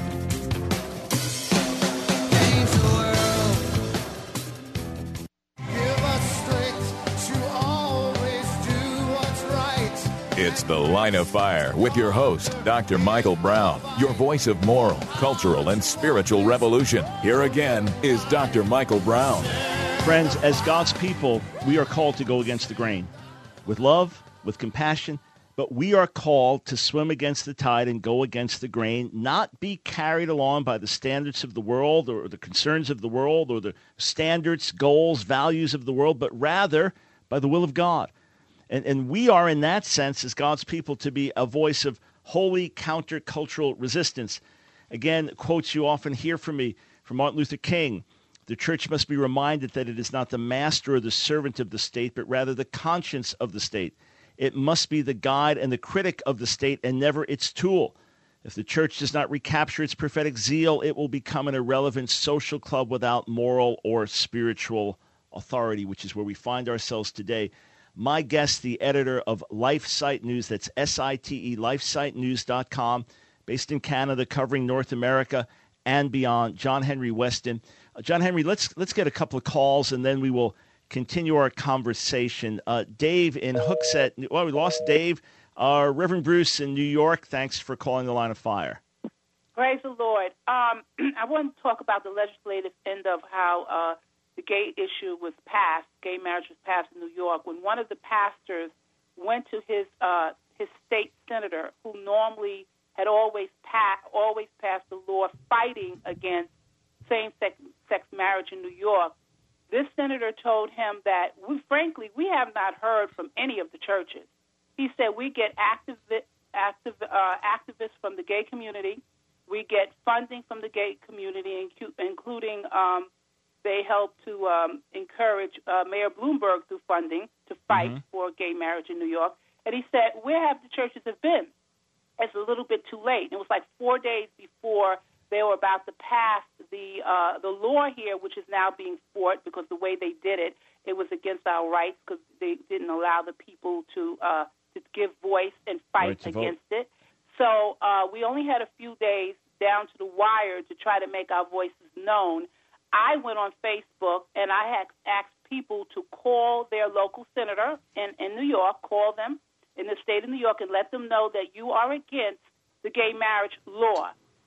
It's The Line of Fire with your host, Doctor Michael Brown, your voice of moral, cultural, and spiritual revolution. Here again is Doctor Michael Brown. Friends, as God's people, we are called to go against the grain with love, with compassion, but we are called to swim against the tide and go against the grain, not be carried along by the standards of the world or the concerns of the world or the standards, goals, values of the world, but rather by the will of God. And, and we are, in that sense, as God's people, to be a voice of holy countercultural resistance. Again, quotes you often hear from me from Martin Luther King. The church must be reminded that it is not the master or the servant of the state, but rather the conscience of the state. It must be the guide and the critic of the state and never its tool. If the church does not recapture its prophetic zeal, it will become an irrelevant social club without moral or spiritual authority, which is where we find ourselves today. My guest, the editor of LifeSite News, that's S I T E, life site news dot com, based in Canada, covering North America and beyond, John Henry Weston. Uh, John Henry, let's let's get a couple of calls, and then we will continue our conversation. Uh, Dave in Hooksett, well, we lost Dave. Uh, Reverend Bruce in New York, thanks for calling the Line of Fire. Praise the Lord. Um, I want to talk about the legislative end of how uh, the gay issue was passed, gay marriage was passed in New York, when one of the pastors went to his uh, his state senator, who normally had always, pa- always passed a law fighting against same-sex sex marriage in New York. This senator told him that, we, frankly, we have not heard from any of the churches. He said, we get active, active, uh, activists from the gay community. We get funding from the gay community, including um, they help to um, encourage uh, Mayor Bloomberg through funding to fight mm-hmm. for gay marriage in New York. And he said, where have the churches have been? It's a little bit too late. It was like four days before they were about to pass the uh, the law here, which is now being fought because the way they did it, it was against our rights because they didn't allow the people to uh, to give voice and fight right against vote. it. So uh, we only had a few days down to the wire to try to make our voices known. I went on Facebook and I had asked people to call their local senator in, in New York, call them in the state of New York and let them know that you are against the gay marriage law.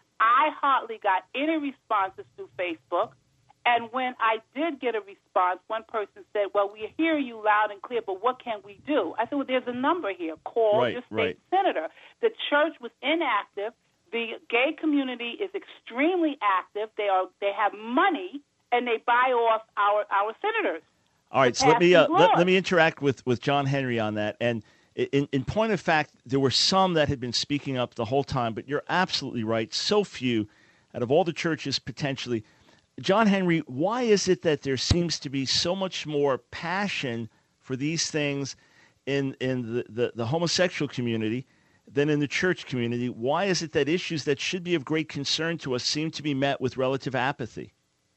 I hardly got any responses through Facebook, and when I did get a response, one person said, well, we hear you loud and clear, but what can we do? I said, well, there's a number here. Call right, your state right. senator. The church was inactive. The gay community is extremely active. They are they have money, and they buy off our, our senators. All right, so let me uh, let, let me interact with, with John Henry on that. And in, in point of fact, there were some that had been speaking up the whole time, but you're absolutely right. So few out of all the churches potentially. John Henry, why is it that there seems to be so much more passion for these things in in the, the, the homosexual community than in the church community? Why is it that issues that should be of great concern to us seem to be met with relative apathy?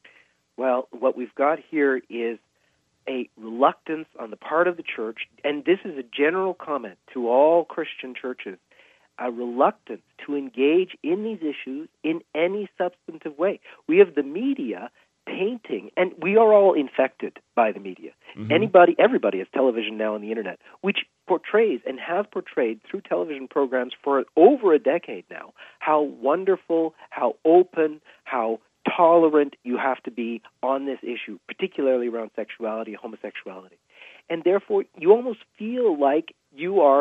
Well, what we've got here is a reluctance on the part of the church, and this is a general comment to all Christian churches, a reluctance to engage in these issues in any substantive way. We have the media painting, and we are all infected by the media. Mm-hmm. Anybody, everybody has television now on the internet, which portrays and have portrayed through television programs for over a decade now how wonderful, how open, how tolerant you have to be on this issue, particularly around sexuality, homosexuality. And therefore, you almost feel like you are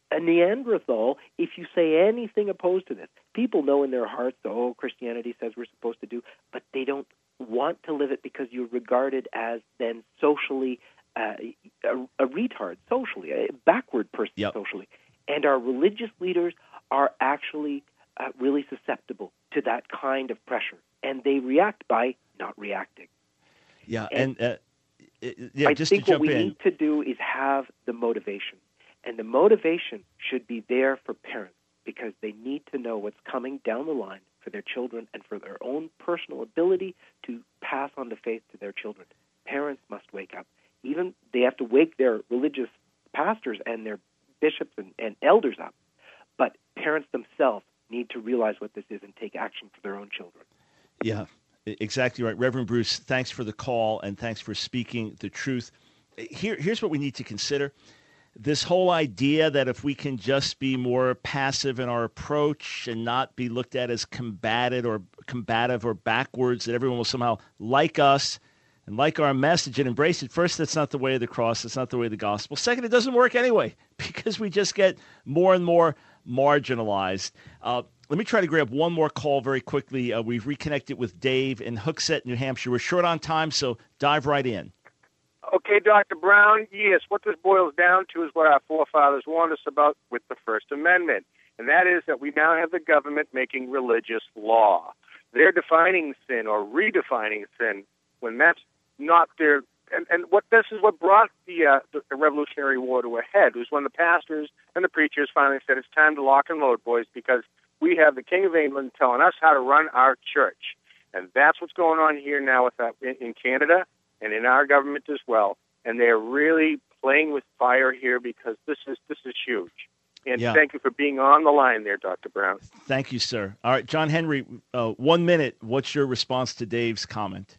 a Neanderthal if you say anything opposed to this. People know in their hearts, oh, Christianity says we're supposed to do, but they don't want to live it because you're regarded as then socially uh, a, a retard, socially, a backward person yep. socially. And our religious leaders are actually uh, really susceptible to that kind of pressure, and they react by not reacting. Yeah, and, and uh, it, yeah, I just think to jump what we in. need to do is have the motivation, and the motivation should be there for parents because they need to know what's coming down the line for their children and for their own personal ability to pass on the faith to their children. Parents must wake up. Even they have to wake their religious pastors and their bishops and, and elders up, but parents themselves need to realize what this is and take action for their own children. Yeah, exactly right. Reverend Bruce, thanks for the call and thanks for speaking the truth. Here, here's what we need to consider. This whole idea that if we can just be more passive in our approach and not be looked at as combative or combative or backwards, that everyone will somehow like us and like our message and embrace it. First, that's not the way of the cross. That's not the way of the gospel. Second, it doesn't work anyway because we just get more and more marginalized. Uh, let me try to grab one more call very quickly. Uh, we've reconnected with Dave in Hooksett, New Hampshire. We're short on time, so dive right in. Okay, Doctor Brown, yes, what this boils down to is what our forefathers warned us about with the First Amendment, and that is that we now have the government making religious law. They're defining sin or redefining sin when that's not their... And, and what this is what brought the, uh, the, the Revolutionary War to a head, was when the pastors and the preachers finally said, it's time to lock and load, boys, because we have the King of England telling us how to run our church. And that's what's going on here now with that in, in Canada and in our government as well. And they're really playing with fire here because this is this is huge. And yeah. Thank you for being on the line there, Doctor Brown. Thank you, sir. All right, John Henry, uh, one minute. What's your response to Dave's comment?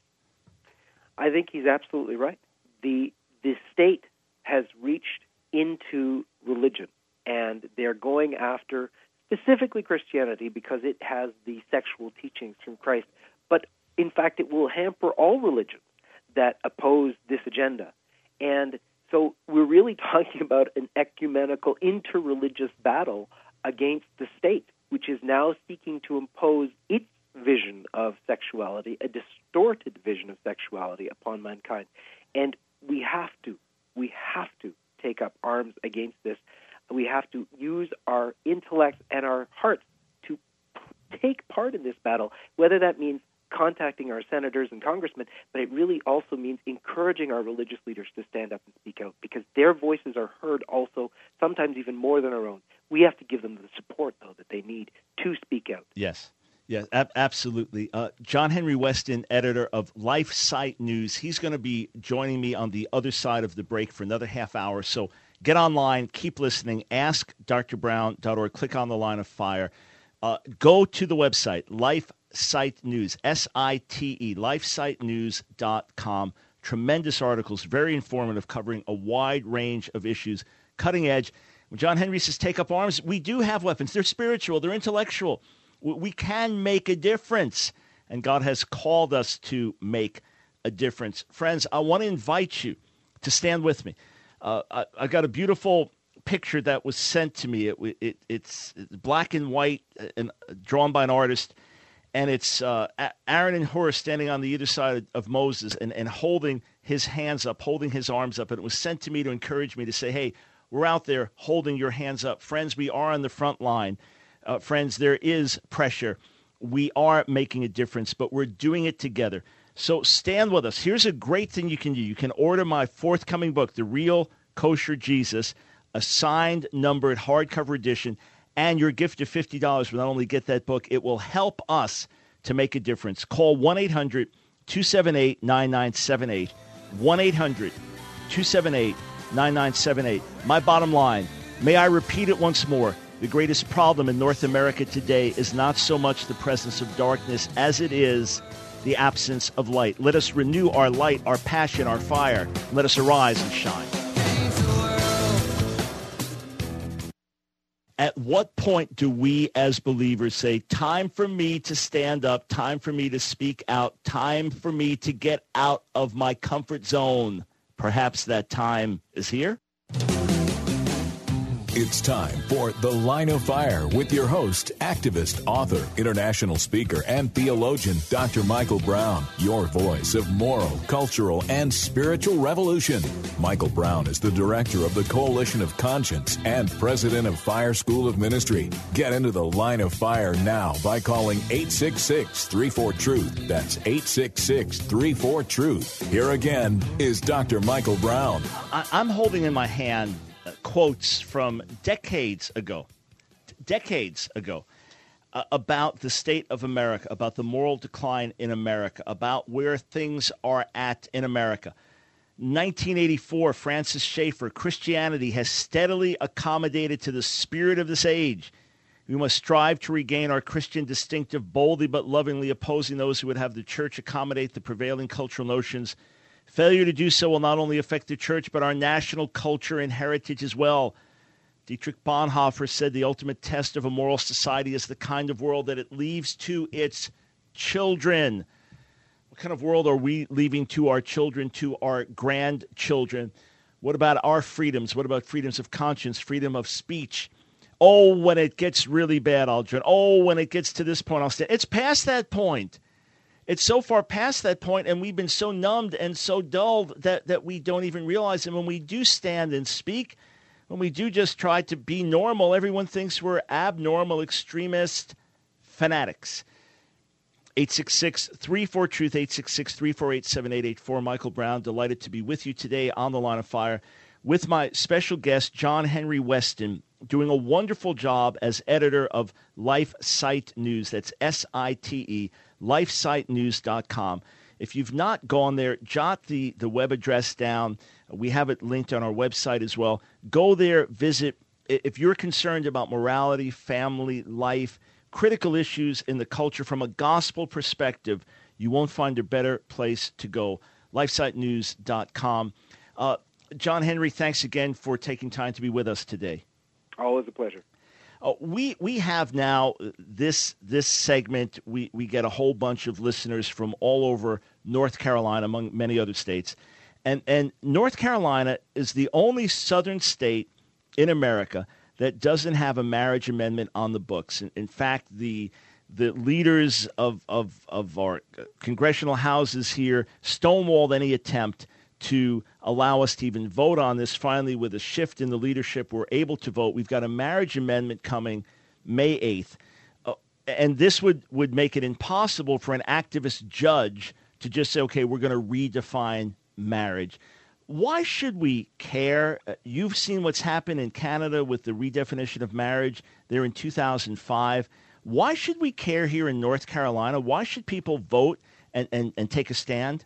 I think he's absolutely right. The the state has reached into religion, and they're going after specifically Christianity because it has the sexual teachings from Christ. But, in fact, it will hamper all religions that oppose this agenda. And so we're really talking about an ecumenical, interreligious battle against the state, which is now seeking to impose its vision of sexuality, a distorted vision of sexuality upon mankind. And we have to, we have to take up arms against this. We have to use our intellect and our hearts to take part in this battle, whether that means contacting our senators and congressmen, but it really also means encouraging our religious leaders to stand up and speak out because their voices are heard also, sometimes even more than our own. We have to give them the support, though, that they need to speak out. Yes. Yes, ab- absolutely. Uh, John Henry Weston, editor of LifeSite News. He's going to be joining me on the other side of the break for another half hour. So get online, keep listening, ask d r brown dot org, click on the line of fire. Uh, go to the website, LifeSite News, S I T E, lifesite news dot com. Tremendous articles, very informative, covering a wide range of issues, cutting edge. When John Henry says take up arms, we do have weapons. They're spiritual, they're intellectual. We can make a difference, and God has called us to make a difference. Friends, I want to invite you to stand with me. Uh, I, I got a beautiful picture that was sent to me. It, it, it's black and white and drawn by an artist, and it's uh, Aaron and Hur standing on the either side of Moses and, and holding his hands up, holding his arms up. And it was sent to me to encourage me to say, hey, we're out there holding your hands up. Friends, we are on the front line. Uh, friends, there is pressure. We are making a difference, but we're doing it together. So stand with us. Here's a great thing you can do. You can order my forthcoming book, The Real Kosher Jesus, a signed, numbered, hardcover edition, and your gift of fifty dollars will not only get that book, it will help us to make a difference. Call one eight hundred two seven eight nine nine seven eight, one eight hundred two seven eight nine nine seven eight. My bottom line, may I repeat it once more, the greatest problem in North America today is not so much the presence of darkness as it is the absence of light. Let us renew our light, our passion, our fire. Let us arise and shine. At what point do we as believers say, time for me to stand up, time for me to speak out, time for me to get out of my comfort zone? Perhaps that time is here. It's time for The Line of Fire with your host, activist, author, international speaker, and theologian, Doctor Michael Brown, your voice of moral, cultural, and spiritual revolution. Michael Brown is the director of the Coalition of Conscience and president of Fire School of Ministry. Get into The Line of Fire now by calling eight six six, three four, truth. That's eight six six, three four, truth. Here again is Doctor Michael Brown. I- I'm holding in my hand uh, quotes from decades ago, d- decades ago, uh, about the state of America, about the moral decline in America, about where things are at in America. nineteen eighty-four, Francis Schaeffer, Christianity has steadily accommodated to the spirit of this age. We must strive to regain our Christian distinctive, boldly but lovingly opposing those who would have the church accommodate the prevailing cultural notions. Failure to do so will not only affect the church, but our national culture and heritage as well. Dietrich Bonhoeffer said the ultimate test of a moral society is the kind of world that it leaves to its children. What kind of world are we leaving to our children, to our grandchildren? What about our freedoms? What about freedoms of conscience, freedom of speech? Oh, when it gets really bad, I'll join. Oh, when it gets to this point, I'll stand. It's past that point. It's so far past that point, and we've been so numbed and so dulled that, that we don't even realize it. When we do stand and speak, when we do just try to be normal, everyone thinks we're abnormal, extremist fanatics. eight six six, three four, truth, eight six six, three four eight, seven eight eight four. Michael Brown, delighted to be with you today on The Line of Fire with my special guest, John Henry Weston, doing a wonderful job as editor of LifeSite News. That's S I T E, life site news dot com. If you've not gone there, jot the, the web address down. We have it linked on our website as well. Go there, visit. If you're concerned about morality, family, life, critical issues in the culture from a gospel perspective, you won't find a better place to go. life site news dot com. Uh, John Henry, thanks again for taking time to be with us today. Always a pleasure. Uh, we we have now this this segment. We, we get a whole bunch of listeners from all over North Carolina, among many other states. And, and North Carolina is the only southern state in America that doesn't have a marriage amendment on the books. In, in fact, the the leaders of, of, of our congressional houses here stonewalled any attempt to allow us to even vote on this. Finally, with a shift in the leadership, we're able to vote. We've got a marriage amendment coming May eighth. Uh, and this would, would make it impossible for an activist judge to just say, okay, we're going to redefine marriage. Why should we care? Uh, you've seen what's happened in Canada with the redefinition of marriage there in two thousand five. Why should we care here in North Carolina? Why should people vote and, and, and take a stand?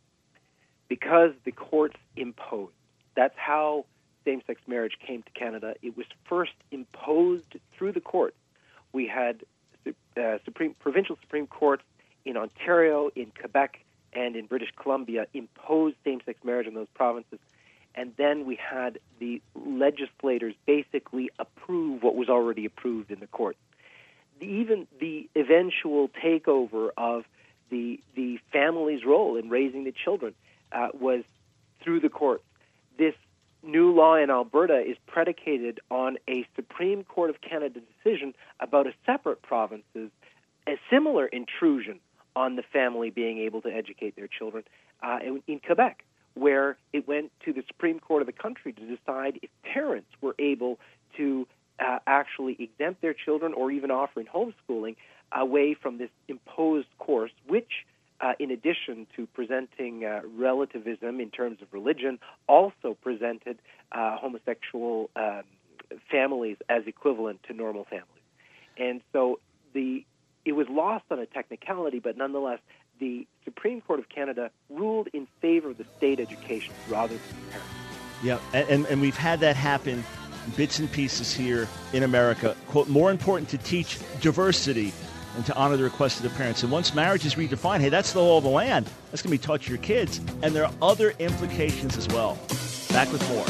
Because the courts imposed. That's how same-sex marriage came to Canada. It was first imposed through the courts. We had uh, supreme provincial supreme courts in Ontario, in Quebec, and in British Columbia impose same-sex marriage in those provinces. And then we had the legislators basically approve what was already approved in the courts. The, even the eventual takeover of the the family's role in raising the children uh, was through the courts. This new law in Alberta is predicated on a Supreme Court of Canada decision about a separate province's a similar intrusion on the family being able to educate their children uh, in, in Quebec, where it went to the Supreme Court of the country to decide if parents were able to uh, actually exempt their children or even offering homeschooling away from this imposed course, which, uh, in addition to presenting uh, relativism in terms of religion, also presented uh, homosexual um, families as equivalent to normal families. And so the it was lost on a technicality, but nonetheless, the Supreme Court of Canada ruled in favor of the state education rather than the parents. Yeah, and, and we've had that happen in bits and pieces here in America. Quote, more important to teach diversity and to honor the request of the parents. And once marriage is redefined, hey, that's the law of the land. That's going to be taught to your kids. And there are other implications as well. Back with more.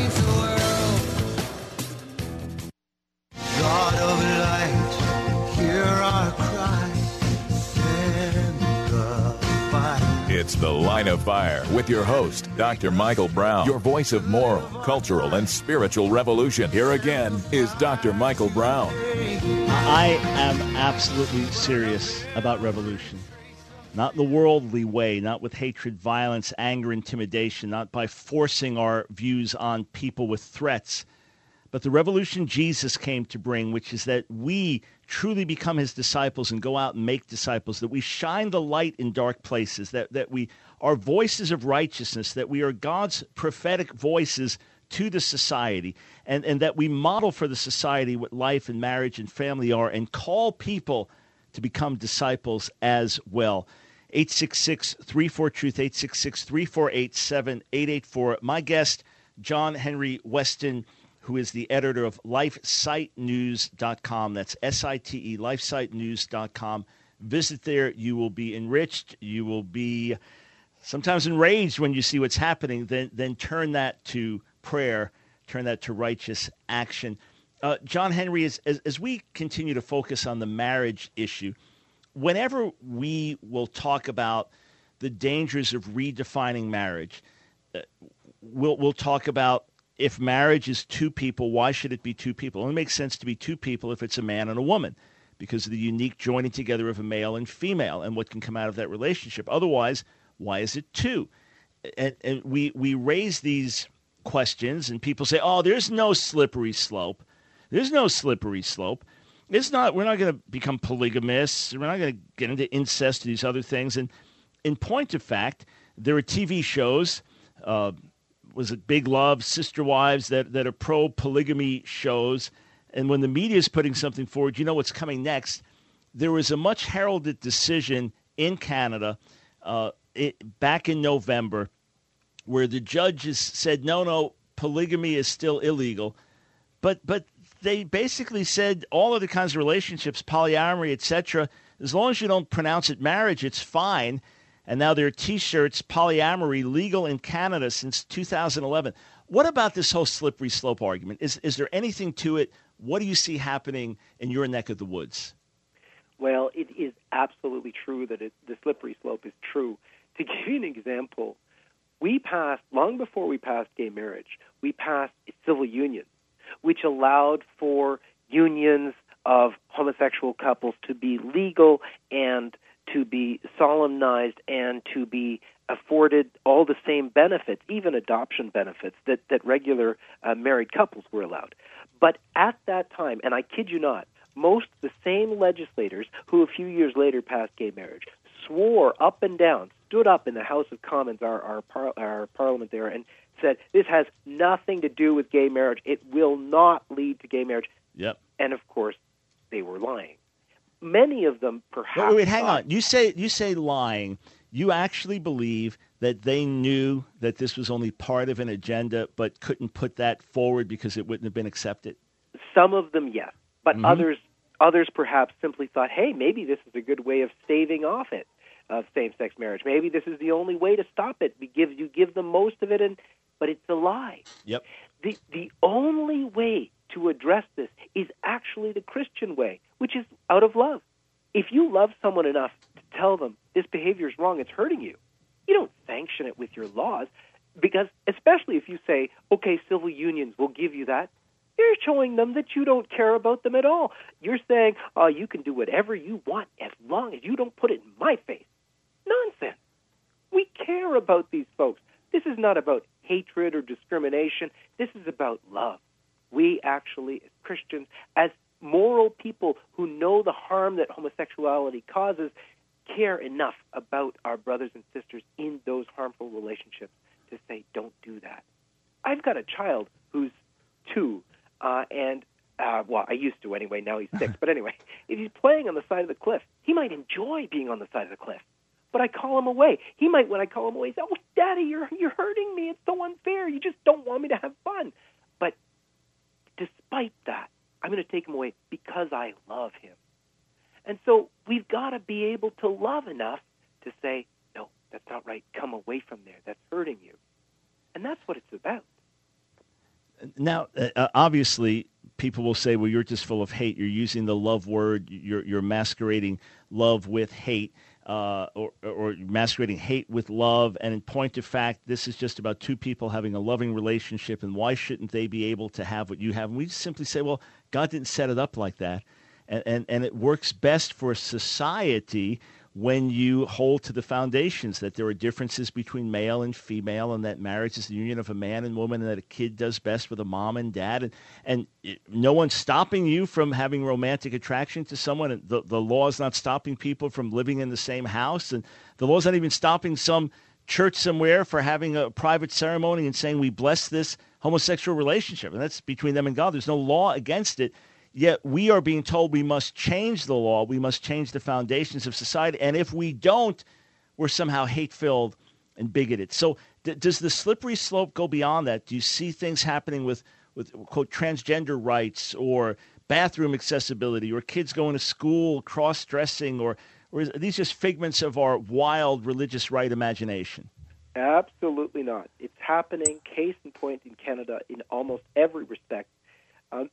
God of light, hear our cry, send the fire. It's The Line of Fire with your host, Doctor Michael Brown, your voice of moral, cultural, and spiritual revolution. Here again is Doctor Michael Brown. I am absolutely serious about revolution. Not in the worldly way, not with hatred, violence, anger, intimidation, not by forcing our views on people with threats, but the revolution Jesus came to bring, which is that we truly become his disciples and go out and make disciples, that we shine the light in dark places, that, that we are voices of righteousness, that we are God's prophetic voices to the society, and, and that we model for the society what life and marriage and family are and call people to become disciples as well. eight six six, three four, truth, eight six six, three four eight, seven eight eight four. My guest, John Henry Weston, who is the editor of life site news dot com. That's S I T E, life site news dot com. Visit there. You will be enriched. You will be sometimes enraged when you see what's happening. Then, then turn that to prayer. Turn that to righteous action. Uh, John Henry, as, as, as we continue to focus on the marriage issue, whenever we will talk about the dangers of redefining marriage, uh, we'll, we'll talk about if marriage is two people, why should it be two people? It only makes sense to be two people if it's a man and a woman because of the unique joining together of a male and female and what can come out of that relationship. Otherwise, why is it two? And, and we, we raise these questions and people say, oh, there's no slippery slope. There's no slippery slope. It's not. We're not going to become polygamists. We're not going to get into incest or these other things. And in point of fact, there are T V shows, uh, was it Big Love, Sister Wives, that, that are pro-polygamy shows. And when the media is putting something forward, you know what's coming next. There was a much heralded decision in Canada uh, it, back in November where the judges said, no, no, polygamy is still illegal. But but they basically said all other kinds of relationships, polyamory, et cetera, as long as you don't pronounce it marriage, it's fine. And now there are T-shirts, polyamory, legal in Canada since two thousand eleven. What about this whole slippery slope argument? Is is there anything to it? What do you see happening in your neck of the woods? Well, it is absolutely true that it, the slippery slope is true. To give you an example, we passed, long before we passed gay marriage, we passed civil unions, which allowed for unions of homosexual couples to be legal and to be solemnized and to be afforded all the same benefits, even adoption benefits, that, that regular uh, married couples were allowed. But at that time, and I kid you not, most of the same legislators who a few years later passed gay marriage swore up and down, stood up in the House of Commons, our, our, par- our parliament there, and said, this has nothing to do with gay marriage. It will not lead to gay marriage. Yep. And, of course, they were lying. Many of them perhaps... Wait, wait, hang on. You say you say lying. You actually believe that they knew that this was only part of an agenda but couldn't put that forward because it wouldn't have been accepted? Some of them, yes. But Mm-hmm. others others perhaps simply thought, hey, maybe this is a good way of staving off it, of same-sex marriage. Maybe this is the only way to stop it. We give, you give them most of it, and but it's a lie. Yep. The the only way to address this is actually the Christian way, which is out of love. If you love someone enough to tell them this behavior is wrong, it's hurting you, you don't sanction it with your laws, because especially if you say, okay, civil unions will give you that, you're showing them that you don't care about them at all. You're saying, oh, you can do whatever you want as long as you don't put it in my face. Nonsense. We care about these folks. This is not about hatred or discrimination. This is about love. We actually, as Christians, as moral people who know the harm that homosexuality causes, care enough about our brothers and sisters in those harmful relationships to say, don't do that. I've got a child who's two, uh, and, uh, well, I used to anyway, now he's six. But anyway, if he's playing on the side of the cliff, he might enjoy being on the side of the cliff. But I call him away. He might, when I call him away, say, oh, Daddy, you're, you're hurting me. It's so unfair. You just don't want me to have fun. But despite that, I'm going to take him away because I love him. And so we've got to be able to love enough to say, no, that's not right. Come away from there. That's hurting you. And that's what it's about. Now, uh, obviously, people will say, well, you're just full of hate. You're using the love word. You're, you're masquerading love with hate. Uh, or, or masquerading hate with love, and in point of fact, this is just about two people having a loving relationship, and why shouldn't they be able to have what you have? And we just simply say, well, God didn't set it up like that, and, and, and it works best for society when you hold to the foundations that there are differences between male and female, and that marriage is the union of a man and woman, and that a kid does best with a mom and dad, and, and it, no one's stopping you from having romantic attraction to someone, and the, the law is not stopping people from living in the same house, and the law is not even stopping some church somewhere for having a private ceremony and saying we bless this homosexual relationship, and that's between them and God. There's no law against it. Yet we are being told we must change the law, we must change the foundations of society, and if we don't, we're somehow hate-filled and bigoted. So d- does the slippery slope go beyond that? Do you see things happening with, with, quote, transgender rights or bathroom accessibility or kids going to school cross-dressing, or, or are these just figments of our wild religious right imagination? Absolutely not. It's happening, case in point, in Canada in almost every respect. Um,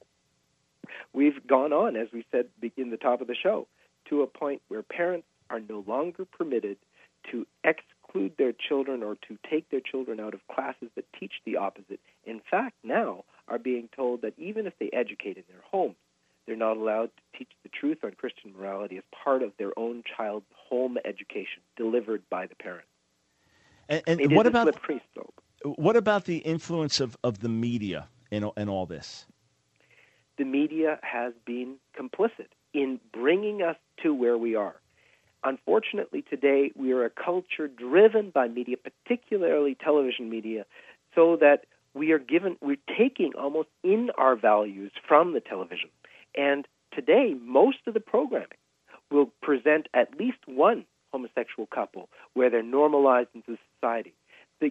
We've gone on, as we said in the top of the show, to a point where parents are no longer permitted to exclude their children or to take their children out of classes that teach the opposite. In fact, now are being told that even if they educate in their homes, they're not allowed to teach the truth on Christian morality as part of their own child's home education delivered by the parents. And, and it what is about a slippery slope. What about the influence of, of the media in, in all this? The media has been complicit in bringing us to where we are. Unfortunately, today, we are a culture driven by media, particularly television media, so that we are given, we're taking almost in our values from the television. And today, most of the programming will present at least one homosexual couple where they're normalized into society. The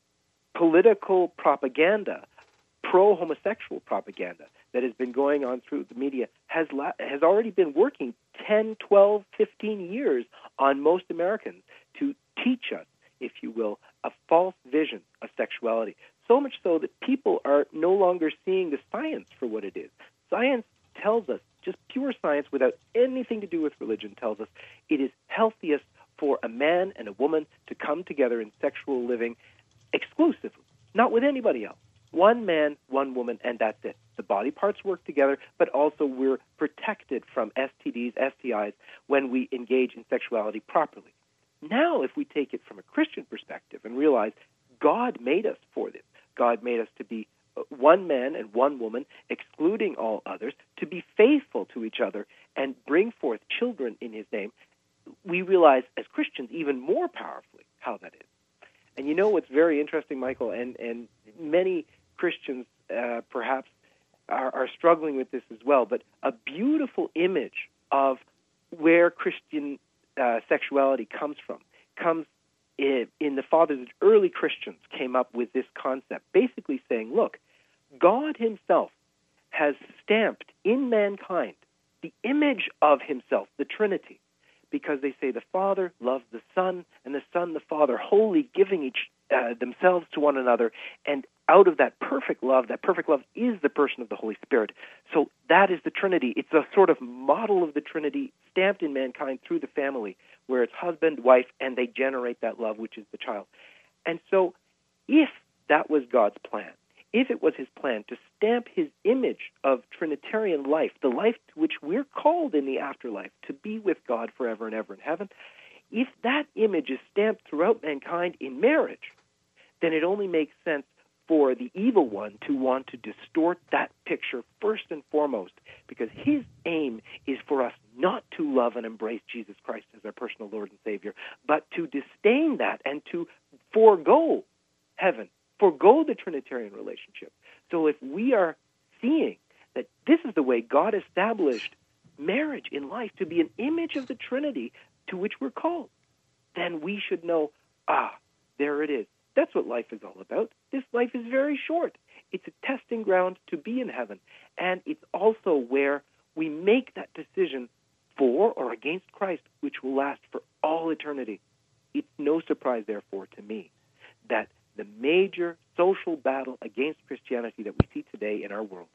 political propaganda, pro-homosexual propaganda, that has been going on through the media has la- has already been working ten, twelve, fifteen years on most Americans to teach us, if you will, a false vision of sexuality. So much so that people are no longer seeing the science for what it is. Science tells us, just pure science without anything to do with religion, tells us it is healthiest for a man and a woman to come together in sexual living exclusively, not with anybody else. One man, one woman, and that's it. The body parts work together, but also we're protected from S T Ds, S T Is when we engage in sexuality properly. Now, if we take it from a Christian perspective and realize God made us for this, God made us to be one man and one woman, excluding all others, to be faithful to each other and bring forth children in his name, we realize as Christians even more powerfully how that is. And you know what's very interesting, Michael, and, and many Christians uh, perhaps are, are struggling with this as well, but a beautiful image of where Christian uh, sexuality comes from comes in, in the fathers. Early Christians came up with this concept, basically saying, look, God himself has stamped in mankind the image of himself, the Trinity, because they say the Father loves the Son, and the Son the Father, wholly giving each uh, themselves to one another, and out of that perfect love, that perfect love is the person of the Holy Spirit. So that is the Trinity. It's a sort of model of the Trinity stamped in mankind through the family, where it's husband, wife, and they generate that love, which is the child. And so if that was God's plan, if it was his plan to stamp his image of Trinitarian life, the life to which we're called in the afterlife, to be with God forever and ever in heaven, if that image is stamped throughout mankind in marriage, then it only makes sense for the evil one to want to distort that picture first and foremost, because his aim is for us not to love and embrace Jesus Christ as our personal Lord and Savior, but to disdain that and to forego heaven, forego the Trinitarian relationship. So if we are seeing that this is the way God established marriage in life to be an image of the Trinity to which we're called, then we should know, ah, there it is. That's what life is all about. This life is very short. It's a testing ground to be in heaven. And it's also where we make that decision for or against Christ, which will last for all eternity. It's no surprise, therefore, to me, that the major social battle against Christianity that we see today in our world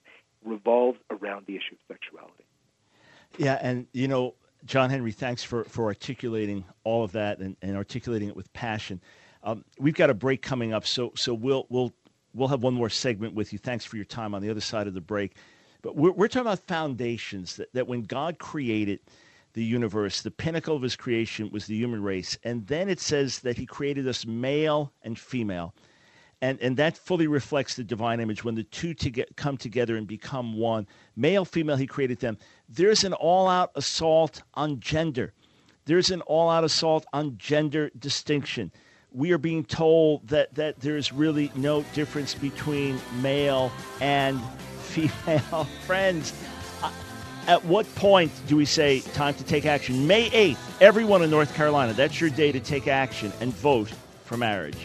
revolves around the issue of sexuality. Yeah, and, you know, John Henry, thanks for, for articulating all of that and, and articulating it with passion. Um, we've got a break coming up, so so we'll we'll we'll have one more segment with you. Thanks for your time on the other side of the break. But we're, we're talking about foundations, that, that when God created the universe, the pinnacle of his creation was the human race. And then it says that he created us male and female. And and that fully reflects the divine image when the two to get, come together and become one. Male, female, he created them. There's an all-out assault on gender. There's an all-out assault on gender distinction. We are being told that, that there's really no difference between male and female. Friends, at what point do we say time to take action? May eighth, everyone in North Carolina, that's your day to take action and vote for marriage.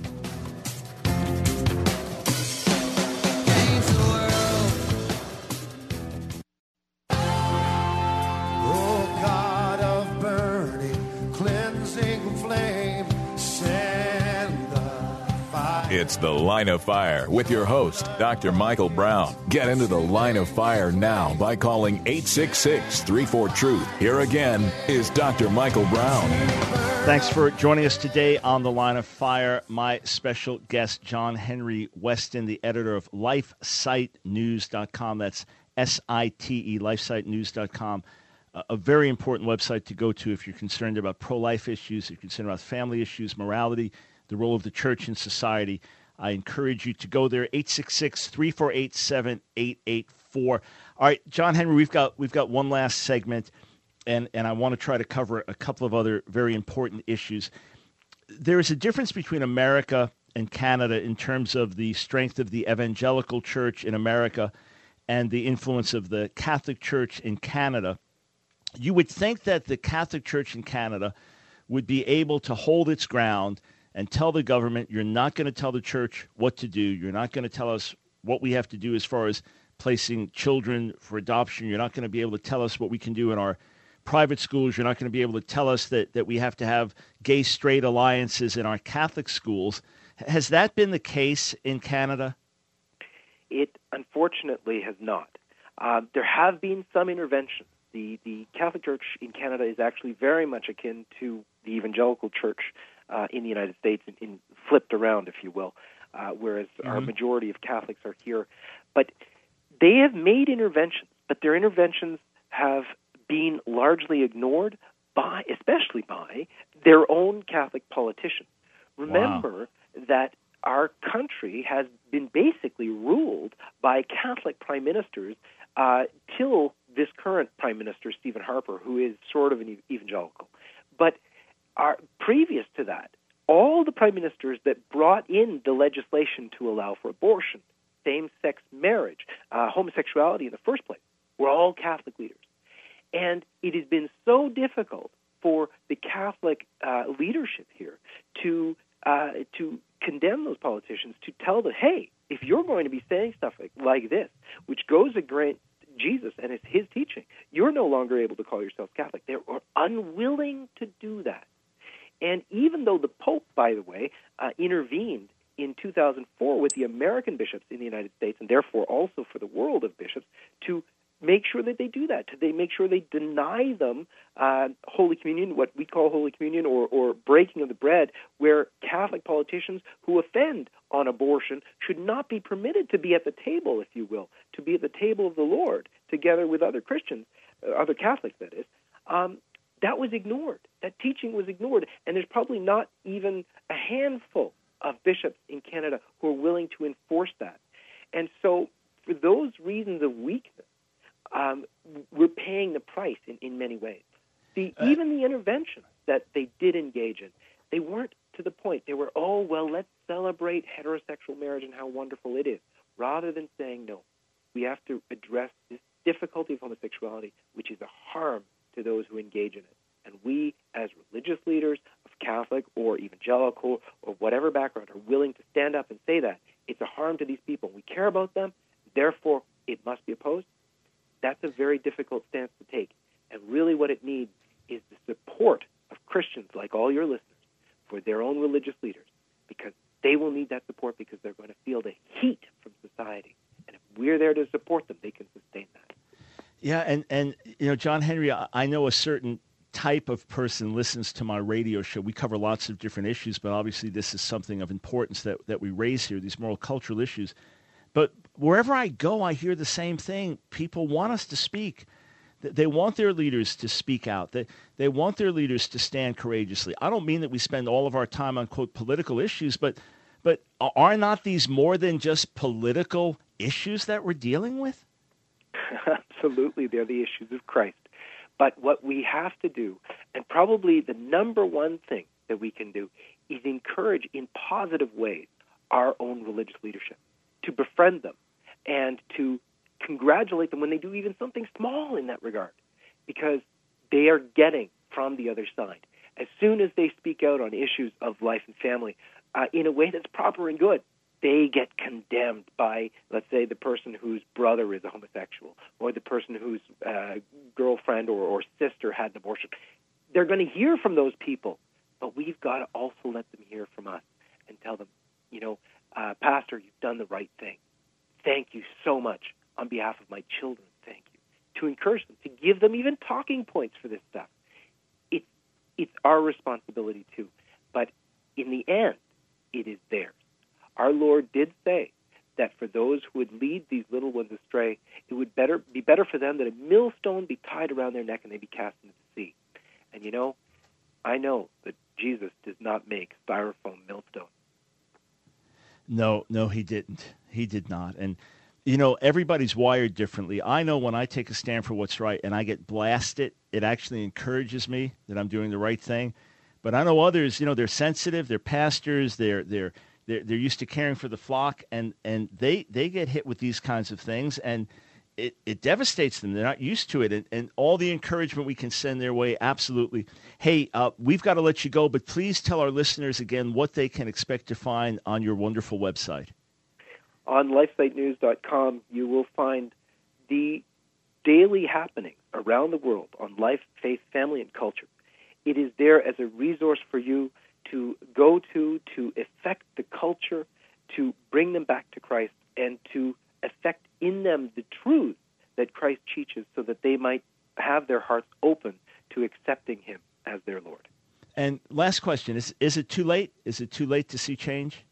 It's The Line of Fire with your host, Doctor Michael Brown. Get into the Line of Fire now by calling eight six six, three four, truth. Here again is Doctor Michael Brown. Thanks for joining us today on The Line of Fire. My special guest, John Henry Weston, the editor of life site news dot com. That's S I T E, life site news dot com. Uh, a very important website to go to if you're concerned about pro-life issues, if you're concerned about family issues, morality, the role of the church in society. I encourage you to go there, eight six six, three four eight, seven eight eight four. All right, John Henry, we've got we've got one last segment, and, and I want to try to cover a couple of other very important issues. There is a difference between America and Canada in terms of the strength of the evangelical church in America and the influence of the Catholic Church in Canada. You would think that the Catholic Church in Canada would be able to hold its ground and tell the government, you're not going to tell the church what to do. You're not going to tell us what we have to do as far as placing children for adoption. You're not going to be able to tell us what we can do in our private schools. You're not going to be able to tell us that, that we have to have gay-straight alliances in our Catholic schools. Has that been the case in Canada? It unfortunately has not. Uh, there have been some interventions. The, the Catholic Church in Canada is actually very much akin to the evangelical church Uh, in the United States, in, in flipped around, if you will, uh, whereas mm-hmm. our majority of Catholics are here. But they have made interventions, but their interventions have been largely ignored by, especially by, their own Catholic politicians. Remember wow. that our country has been basically ruled by Catholic prime ministers uh, till this current Prime Minister, Stephen Harper, who is sort of an evangelical. But Are, previous to that, all the prime ministers that brought in the legislation to allow for abortion, same-sex marriage, uh, homosexuality in the first place, were all Catholic leaders. And it has been so difficult for the Catholic uh, leadership here to uh, to condemn those politicians, to tell them, hey, if you're going to be saying stuff like, like this, which goes against Jesus and it's his teaching, you're no longer able to call yourself Catholic. They were unwilling to do that. And even though the Pope, by the way, uh, intervened in two thousand four with the American bishops in the United States, and therefore also for the world of bishops, to make sure that they do that, to they make sure they deny them uh, Holy Communion, what we call Holy Communion, or, or breaking of the bread, where Catholic politicians who offend on abortion should not be permitted to be at the table, if you will, to be at the table of the Lord, together with other Christians, uh, other Catholics, that is. Um, That was ignored. That teaching was ignored. And there's probably not even a handful of bishops in Canada who are willing to enforce that. And so for those reasons of weakness, um, we're paying the price in, in many ways. See, uh, even the interventions that they did engage in, they weren't to the point. They were, oh, well, let's celebrate heterosexual marriage and how wonderful it is, rather than saying, no, we have to address this difficulty of homosexuality, which is a harm to those who engage in it. And we, as religious leaders of Catholic or evangelical or whatever background, are willing to stand up and say that. It's a harm to these people. We care about them, therefore it must be opposed. That's a very difficult stance to take. And really what it needs is the support of Christians, like all your listeners, for their own religious leaders, because they will need that support because they're going to feel the heat from society. And if we're there to support them, they can sustain that. Yeah, and, and you know, John Henry, I, I know a certain type of person listens to my radio show. We cover lots of different issues, but obviously this is something of importance that, that we raise here, these moral cultural issues. But wherever I go, I hear the same thing. People want us to speak. They want their leaders to speak out. They, they want their leaders to stand courageously. I don't mean that we spend all of our time on, quote, political issues, but but are not these more than just political issues that we're dealing with? Absolutely, they're the issues of Christ. But what we have to do, and probably the number one thing that we can do, is encourage in positive ways our own religious leadership, to befriend them, and to congratulate them when they do even something small in that regard, because they are getting from the other side. As soon as they speak out on issues of life and family uh, in a way that's proper and good, they get condemned by, let's say, the person whose brother is a homosexual, or the person whose uh, girlfriend or, or sister had an abortion. They're going to hear from those people, but we've got to also let them hear from us and tell them, you know, uh, Pastor, you've done the right thing. Thank you so much. On behalf of my children, thank you. To encourage them, to give them even talking points for this stuff. It, it's our responsibility too. But in the end, it is theirs. Our Lord did say that for those who would lead these little ones astray, it would better be better for them that a millstone be tied around their neck and they be cast into the sea. And you know, I know that Jesus does not make styrofoam millstones. No, no, he didn't. He did not. And you know, everybody's wired differently. I know when I take a stand for what's right and I get blasted, it actually encourages me that I'm doing the right thing. But I know others, you know, they're sensitive, they're pastors, they're they're they're, they're used to caring for the flock, and, and they, they get hit with these kinds of things, and it, it devastates them. They're not used to it, and, and all the encouragement we can send their way, absolutely. Hey, uh, we've got to let you go, but please tell our listeners again what they can expect to find on your wonderful website. On lifesite news dot com, you will find the daily happenings around the world on life, faith, family, and culture. It is there as a resource for you to go to, to affect the culture, to bring them back to Christ, and to affect in them the truth that Christ teaches so that they might have their hearts open to accepting him as their Lord. And last question, is, is it too late? Is it too late to see change?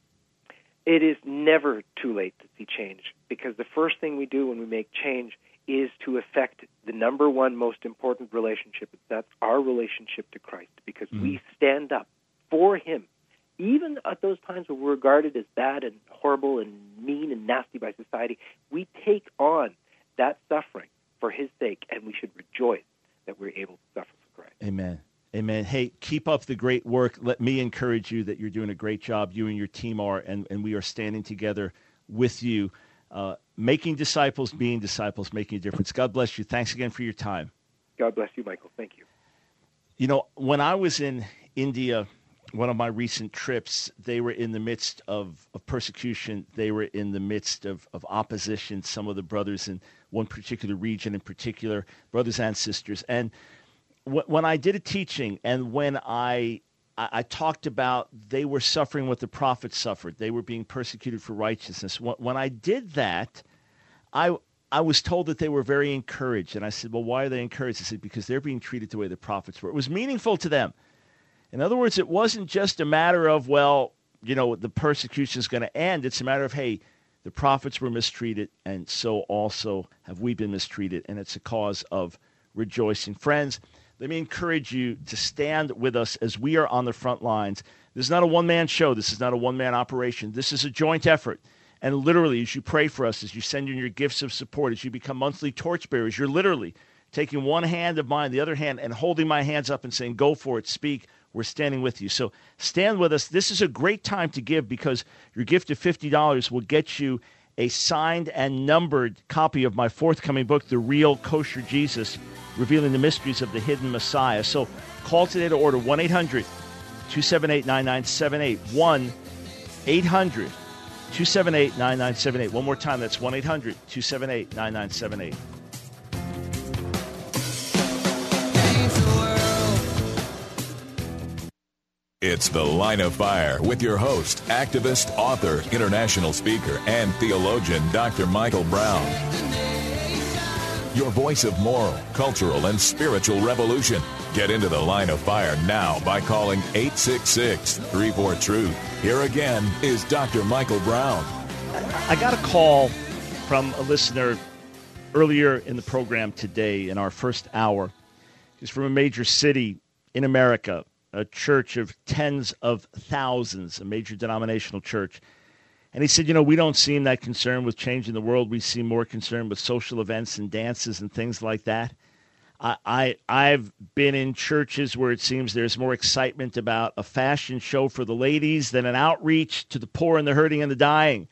It is never too late to see change, because the first thing we do when we make change is to affect the number one most important relationship. That's our relationship to Christ, because mm. we stand up for him, even at those times when we're regarded as bad and horrible and mean and nasty by society. We take on that suffering for his sake, and we should rejoice that we're able to suffer for Christ. Amen. Amen. Hey, keep up the great work. Let me encourage you that you're doing a great job. You and your team are, and, and we are standing together with you, uh, making disciples, being disciples, making a difference. God bless you. Thanks again for your time. God bless you, Michael. Thank you. You know, when I was in India, one of my recent trips, they were in the midst of, of persecution. They were in the midst of, of opposition, some of the brothers in one particular region in particular, brothers and sisters. And when I did a teaching, and when I, I I talked about they were suffering what the prophets suffered, they were being persecuted for righteousness. When I did that, I I was told that they were very encouraged. And I said, well, why are they encouraged? I said, because they're being treated the way the prophets were. It was meaningful to them. In other words, it wasn't just a matter of, well, you know, the persecution is going to end. It's a matter of, hey, the prophets were mistreated, and so also have we been mistreated. And it's a cause of rejoicing. Friends, let me encourage you to stand with us as we are on the front lines. This is not a one-man show. This is not a one-man operation. This is a joint effort. And literally, as you pray for us, as you send in your gifts of support, as you become monthly torchbearers, you're literally taking one hand of mine, the other hand, and holding my hands up and saying, go for it, speak. We're standing with you. So stand with us. This is a great time to give, because your gift of fifty dollars will get you a signed and numbered copy of my forthcoming book, The Real Kosher Jesus, revealing the mysteries of the hidden Messiah. So call today to order one eight hundred two seven eight nine nine seven eight, one eight hundred two seven eight nine nine seven eight. One more time, that's one eight hundred two seven eight nine nine seven eight. It's The Line of Fire with your host, activist, author, international speaker, and theologian, Doctor Michael Brown. Your voice of moral, cultural, and spiritual revolution. Get into The Line of Fire now by calling eight six six, three four, truth. Here again is Doctor Michael Brown. I got a call from a listener earlier in the program today in our first hour. He's from a major city in America, a church of tens of thousands, a major denominational church. And he said, you know, we don't seem that concerned with changing the world. We seem more concerned with social events and dances and things like that. I, I, I've been in churches where it seems there's more excitement about a fashion show for the ladies than an outreach to the poor and the hurting and the dying.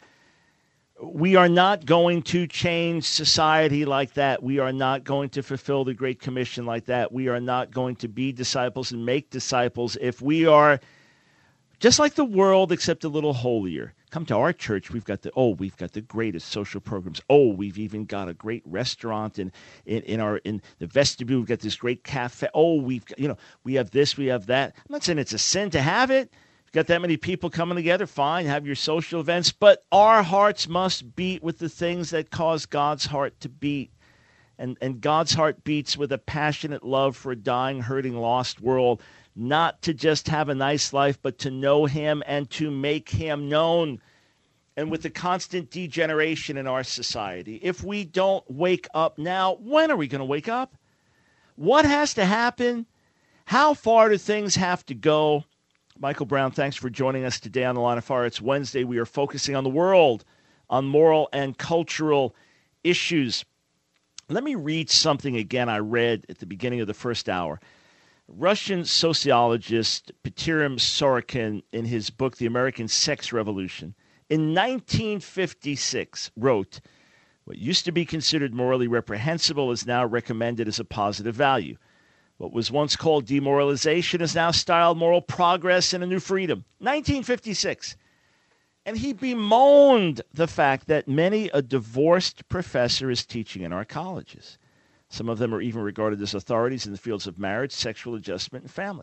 We are not going to change society like that. We are not going to fulfill the Great Commission like that. We are not going to be disciples and make disciples if we are just like the world, except a little holier. Come to our church. We've got the oh, we've got the greatest social programs. Oh, we've even got a great restaurant in in, in our in the vestibule. We've got this great cafe. Oh, we've got, you know we have this, we have that. I'm not saying it's a sin to have it. Got that many people coming together, fine, have your social events, but our hearts must beat with the things that cause God's heart to beat. And, and God's heart beats with a passionate love for a dying, hurting, lost world, not to just have a nice life, but to know him and to make him known. And with the constant degeneration in our society, if we don't wake up now, when are we going to wake up? What has to happen? How far do things have to go? Michael Brown, thanks for joining us today on The Line of Fire. It's Wednesday. We are focusing on the world, on moral and cultural issues. Let me read something again I read at the beginning of the first hour. Russian sociologist Peterim Sorokin, in his book, The American Sex Revolution, in nineteen fifty-six wrote, "What used to be considered morally reprehensible is now recommended as a positive value. What was once called demoralization is now styled moral progress and a new freedom." nineteen fifty-six. And he bemoaned the fact that many a divorced professor is teaching in our colleges. Some of them are even regarded as authorities in the fields of marriage, sexual adjustment, and family.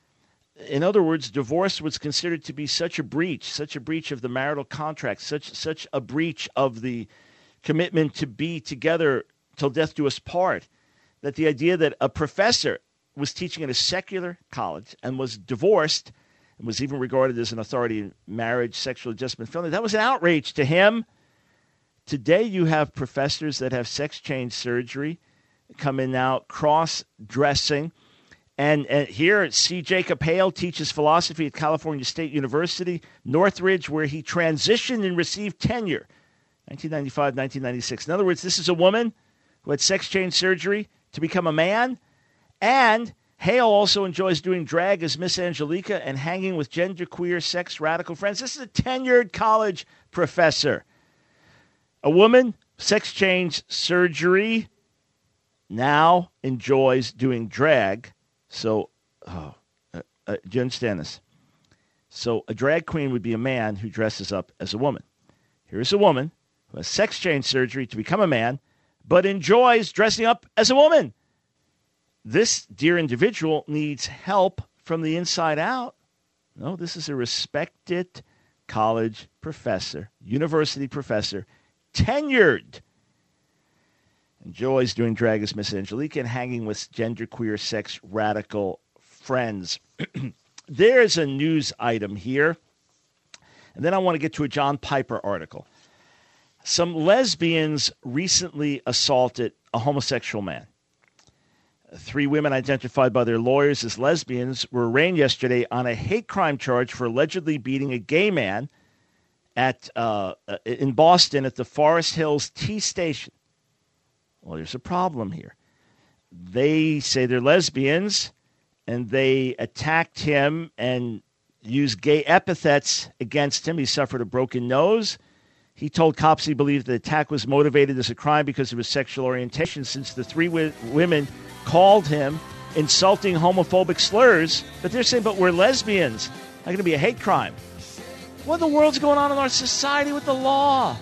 In other words, divorce was considered to be such a breach, such a breach of the marital contract, such such a breach of the commitment to be together till death do us part, that the idea that a professor was teaching at a secular college and was divorced and was even regarded as an authority in marriage, sexual adjustment, family, that was an outrage to him. Today you have professors that have sex change surgery come in now cross-dressing. And, and here, C. Jacob Hale teaches philosophy at California State University, Northridge, where he transitioned and received tenure, nineteen ninety-five, nineteen ninety-six. In other words, this is a woman who had sex change surgery to become a man. And Hale also enjoys doing drag as Miss Angelica and hanging with genderqueer, sex radical friends. This is a tenured college professor. A woman, sex change surgery, now enjoys doing drag. So, oh, uh, uh, do you understand this? So a drag queen would be a man who dresses up as a woman. Here's a woman who has sex change surgery to become a man, but enjoys dressing up as a woman. This dear individual needs help from the inside out. No, this is a respected college professor, university professor, tenured. Enjoys doing drag as Miss Angelica and hanging with genderqueer, sex radical friends. There's a news item here. And then I want to get to a John Piper article. Some lesbians recently assaulted a homosexual man. Three women identified by their lawyers as lesbians were arraigned yesterday on a hate crime charge for allegedly beating a gay man at uh, in Boston at the Forest Hills T Station. Well, there's a problem here. They say they're lesbians, and they attacked him and used gay epithets against him. He suffered a broken nose. He told cops he believed the attack was motivated as a crime because of his sexual orientation, since the three w- women called him insulting homophobic slurs. But they're saying, but we're lesbians. Not going to be a hate crime. What in the world's going on in our society with the law?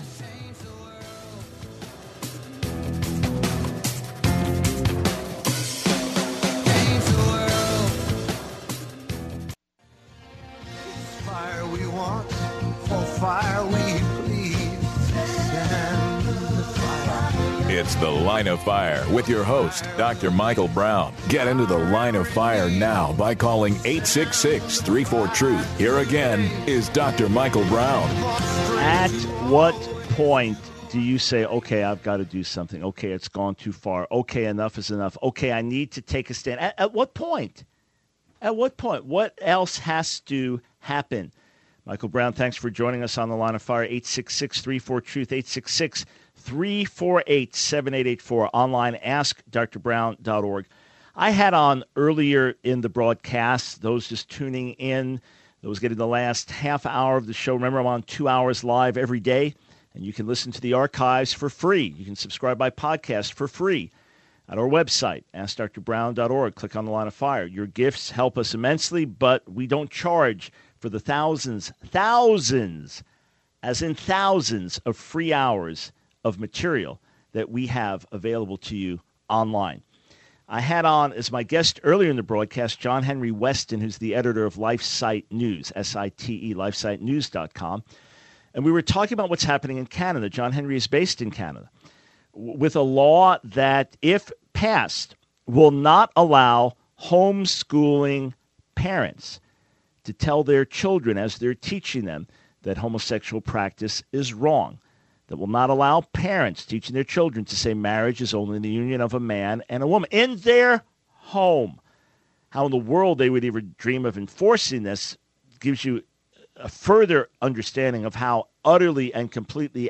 It's The Line of Fire with your host, Doctor Michael Brown. Get into The Line of Fire now by calling eight six six, three four, truth. Here again is Doctor Michael Brown. At what point do you say, okay, I've got to do something. Okay, it's gone too far. Okay, enough is enough. Okay, I need to take a stand. At, at what point? At what point? What else has to happen? Michael Brown, thanks for joining us on The Line of Fire. eight six six, three four, truth, eight six six, three four eight, seven eight eight four. Online, ask dr brown dot org. I had on earlier in the broadcast, those just tuning in, those getting the last half hour of the show. Remember, I'm on two hours live every day. And you can listen to the archives for free. You can subscribe by podcast for free at our website, ask dr brown dot org. Click on The Line of Fire. Your gifts help us immensely, but we don't charge for the thousands, thousands, as in thousands of free hours of material that we have available to you online. I had on as my guest earlier in the broadcast John Henry Weston, who's the editor of LifeSite News, S I T E, life site news dot com. And we were talking about what's happening in Canada. John Henry is based in Canada with a law that, if passed, will not allow homeschooling parents to tell their children as they're teaching them that homosexual practice is wrong. That will not allow parents teaching their children to say marriage is only the union of a man and a woman in their home. How in the world they would even dream of enforcing this gives you a further understanding of how utterly and completely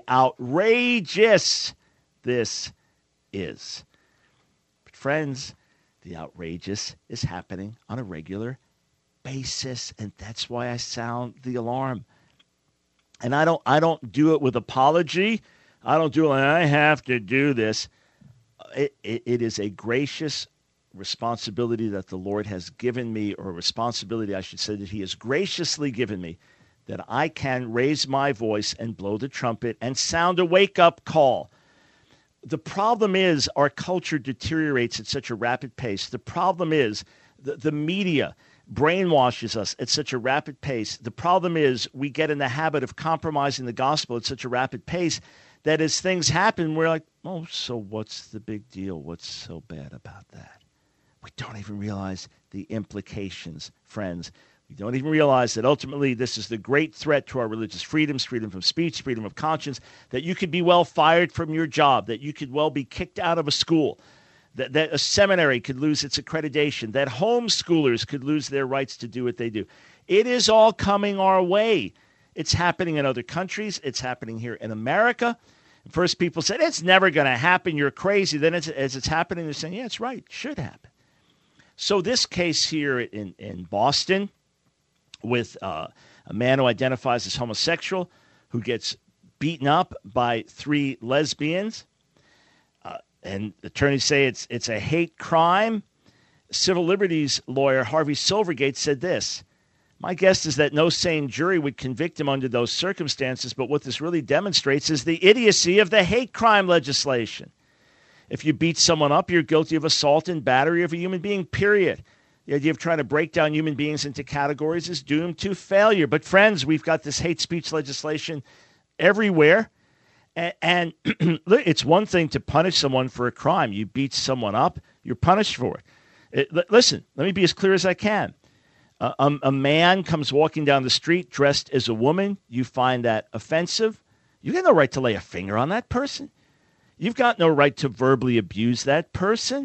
outrageous this is. But friends, the outrageous is happening on a regular basis, and that's why I sound the alarm. And I don't I don't do it with apology. I don't do it like I have to do this. It, it, it is a gracious responsibility that the Lord has given me, or a responsibility, I should say, that he has graciously given me, that I can raise my voice and blow the trumpet and sound a wake-up call. The problem is our culture deteriorates at such a rapid pace. The problem is the, the media brainwashes us at such a rapid pace. The problem is we get in the habit of compromising the gospel at such a rapid pace that as things happen, we're like, oh, so what's the big deal? What's so bad about that? We don't even realize the implications, friends. We don't even realize that ultimately this is the great threat to our religious freedoms, freedom from speech, freedom of conscience, that you could be well fired from your job, that you could well be kicked out of a school, that, that a seminary could lose its accreditation, that homeschoolers could lose their rights to do what they do. It is all coming our way. It's happening in other countries. It's happening here in America. First, people said, it's never going to happen. You're crazy. Then it's, as it's happening, they're saying, yeah, it's right. It should happen. So this case here in, in Boston with uh, a man who identifies as homosexual who gets beaten up by three lesbians, uh, and attorneys say it's it's a hate crime. Civil liberties lawyer Harvey Silvergate said this: my guess is that no sane jury would convict him under those circumstances, but what this really demonstrates is the idiocy of the hate crime legislation. If you beat someone up, you're guilty of assault and battery of a human being, period. The idea of trying to break down human beings into categories is doomed to failure. But friends, we've got this hate speech legislation everywhere. And, and it's one thing to punish someone for a crime. You beat someone up, you're punished for it. it listen, let me be as clear as I can. Uh, a, a man comes walking down the street dressed as a woman. You find that offensive. You have no right to lay a finger on that person. You've got no right to verbally abuse that person.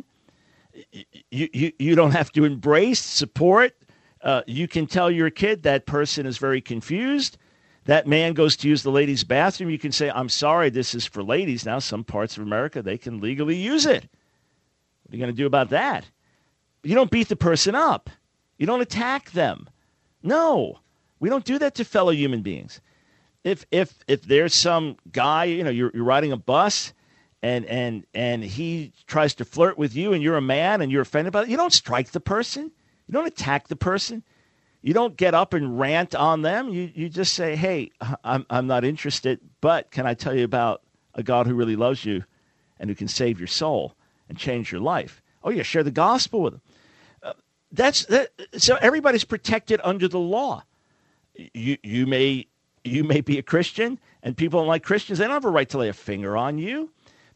You, you, you don't have to embrace, support. Uh, you can tell your kid that person is very confused. That man goes to use the ladies' bathroom. You can say, I'm sorry, this is for ladies. Now, some parts of America, they can legally use it. What are you going to do about that? You don't beat the person up. You don't attack them. No, we don't do that to fellow human beings. If if if there's some guy, you know, you're, you're riding a bus, and and and he tries to flirt with you, and you're a man, and you're offended by it, you don't strike the person. You don't attack the person. You don't get up and rant on them. You you just say, hey, I'm I'm not interested, but can I tell you about a God who really loves you and who can save your soul and change your life? Oh, yeah, share the gospel with them. Uh, that's that. So everybody's protected under the law. You you may you may be a Christian, and people don't like Christians. They don't have a right to lay a finger on you.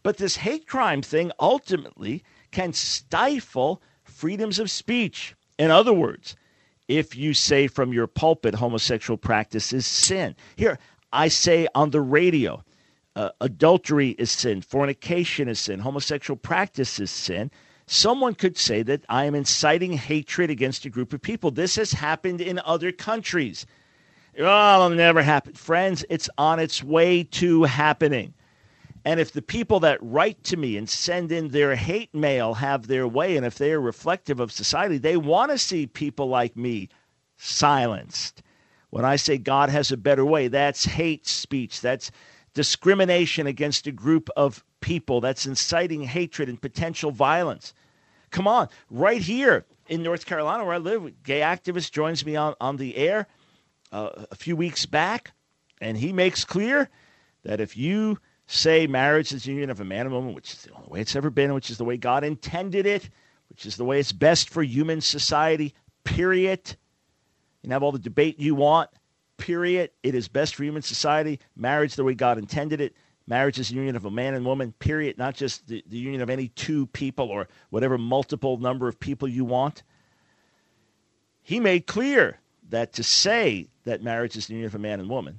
But this hate crime thing ultimately can stifle freedoms of speech. In other words, if you say from your pulpit homosexual practice is sin. Here, I say on the radio, uh, adultery is sin, fornication is sin, homosexual practice is sin. Someone could say that I am inciting hatred against a group of people. This has happened in other countries. Oh, it'll never happen. Friends, it's on its way to happening. And if the people that write to me and send in their hate mail have their way, and if they are reflective of society, they want to see people like me silenced. When I say God has a better way, that's hate speech. That's discrimination against a group of people. That's inciting hatred and potential violence. Come on, right here in North Carolina where I live, a gay activist joins me on, on the air uh, a few weeks back, and he makes clear that if you say marriage is the union of a man and woman, which is the only way it's ever been, which is the way God intended it, which is the way it's best for human society, period. You can have all the debate you want, period. It is best for human society. Marriage the way God intended it. Marriage is the union of a man and woman, period, not just the, the union of any two people or whatever multiple number of people you want. He made clear that to say that marriage is the union of a man and woman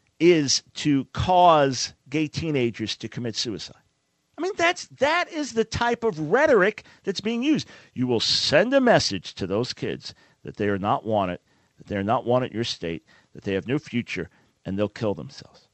is to cause gay teenagers to commit suicide. I mean, that's that is the type of rhetoric that's being used. You will send a message to those kids that they are not wanted, that they are not wanted in your state, that they have no future, and they'll kill themselves.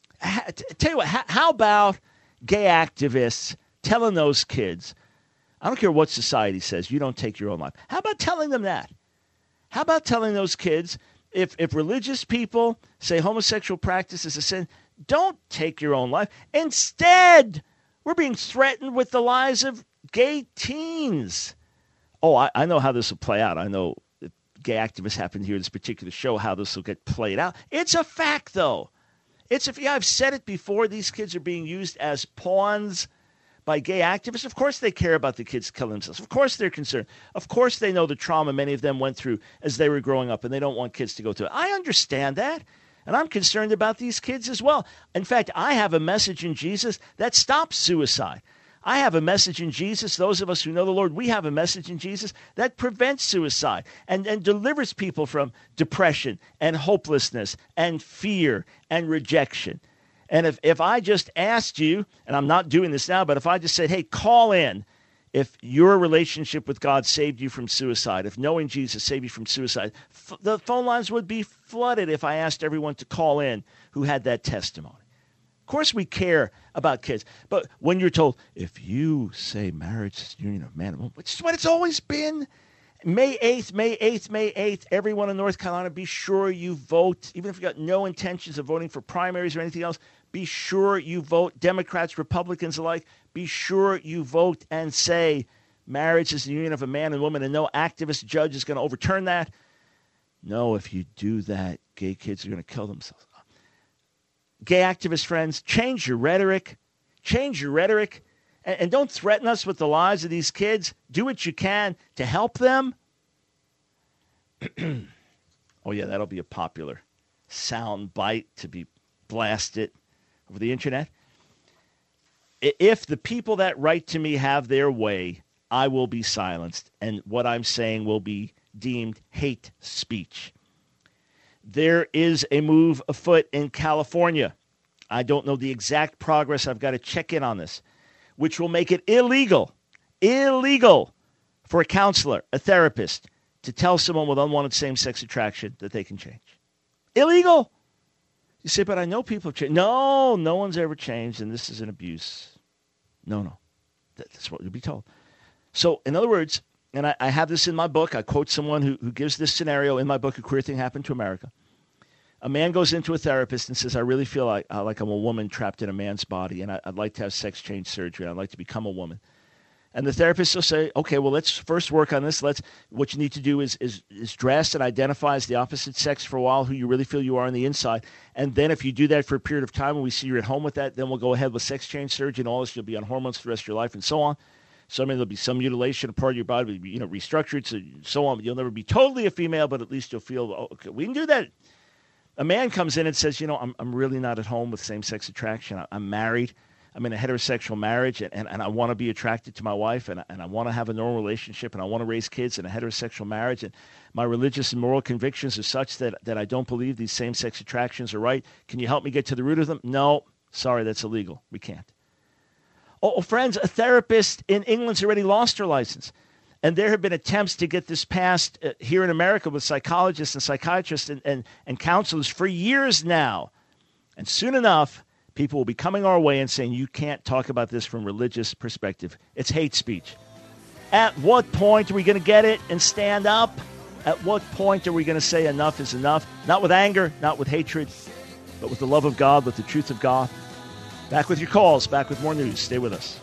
I, tell you what, how, how about gay activists telling those kids, I don't care what society says, you don't take your own life. How about telling them that? How about telling those kids, If if religious people say homosexual practice is a sin, don't take your own life. Instead, we're being threatened with the lives of gay teens. Oh, I, I know how this will play out. I know if gay activists happen to hear this particular show, how this will get played out. It's a fact, though. It's if yeah, I've said it before. These kids are being used as pawns by gay activists. Of course they care about the kids killing themselves. Of course they're concerned. Of course they know the trauma many of them went through as they were growing up, and they don't want kids to go through it. I understand that, and I'm concerned about these kids as well. In fact, I have a message in Jesus that stops suicide. I have a message in Jesus. Those of us who know the Lord, we have a message in Jesus that prevents suicide and, and delivers people from depression and hopelessness and fear and rejection. And if, if I just asked you, and I'm not doing this now, but if I just said, hey, call in if your relationship with God saved you from suicide, if knowing Jesus saved you from suicide, f- the phone lines would be flooded if I asked everyone to call in who had that testimony. Of course we care about kids, but when you're told, if you say marriage is the union of man and woman, which is what it's always been, May eighth, May eighth, May eighth, everyone in North Carolina, be sure you vote. Even if you got no intentions of voting for primaries or anything else, be sure you vote. Democrats, Republicans alike, be sure you vote and say marriage is the union of a man and woman, and no activist judge is going to overturn that. No, if you do that, gay kids are going to kill themselves. Gay activist friends, change your rhetoric. Change your rhetoric. And, and don't threaten us with the lives of these kids. Do what you can to help them. Oh, yeah, that'll be a popular sound bite to be blasted over the internet. If the people that write to me have their way, I will be silenced, and what I'm saying will be deemed hate speech. There is a move afoot in California. I don't know the exact progress. I've got to check in on this, which will make it illegal, illegal for a counselor, a therapist, to tell someone with unwanted same-sex attraction that they can change. Illegal. You say, but I know people have changed. No, no one's ever changed, and this is an abuse. No, no. That's what you'll be told. So, in other words, and I, I have this in my book. I quote someone who, who gives this scenario in my book, A Queer Thing Happened to America. A man goes into a therapist and says, I really feel like, uh, like I'm a woman trapped in a man's body, and I, I'd like to have sex change surgery. I'd like to become a woman. And the therapist will say, okay, well, let's first work on this. Let's. What you need to do is, is, is dress and identify as the opposite sex for a while, who you really feel you are on the inside. And then if you do that for a period of time and we see you're at home with that, then we'll go ahead with sex change surgery and all this. You'll be on hormones for the rest of your life and so on. So, I mean, there'll be some mutilation, a part of your body will be, you know, restructured, so, so on. You'll never be totally a female, but at least you'll feel, oh, okay, we can do that. A man comes in and says, you know, I'm I'm really not at home with same-sex attraction. I'm married. I'm in a heterosexual marriage, and, and, and I want to be attracted to my wife, and, and I want to have a normal relationship, and I want to raise kids in a heterosexual marriage, and my religious and moral convictions are such that, that I don't believe these same-sex attractions are right. Can you help me get to the root of them? No. Sorry, that's illegal. We can't. Oh, friends, a therapist in England's already lost her license. And there have been attempts to get this passed uh, here in America with psychologists and psychiatrists and, and, and counselors for years now. And soon enough, people will be coming our way and saying, you can't talk about this from a religious perspective. It's hate speech. At what point are we going to get it and stand up? At what point are we going to say enough is enough? Not with anger, not with hatred, but with the love of God, with the truth of God. Back with your calls, back with more news. Stay with us.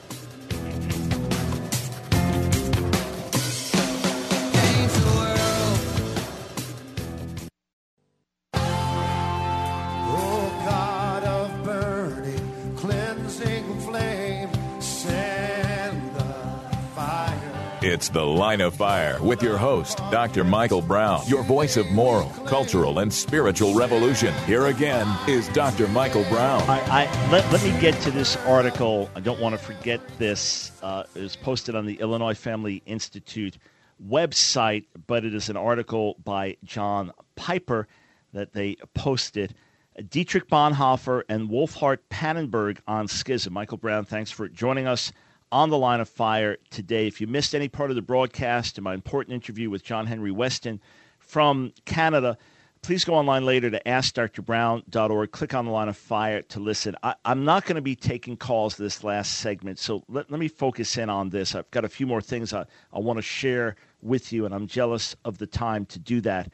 It's The Line of Fire with your host, Doctor Michael Brown, your voice of moral, cultural, and spiritual revolution. Here again is Doctor Michael Brown. I, I let, let me get to this article. I don't want to forget this. Uh, it was posted on the Illinois Family Institute website, but it is an article by John Piper that they posted. Dietrich Bonhoeffer and Wolfhart Pannenberg on Schism. Michael Brown, thanks for joining us on The Line of Fire today. If you missed any part of the broadcast and my important interview with John Henry Weston from Canada, please go online later to ask dr brown dot org. Click on The Line of Fire to listen. I, I'm not going to be taking calls this last segment, so let, let me focus in on this. I've got a few more things I, I want to share with you, and I'm jealous of the time to do that.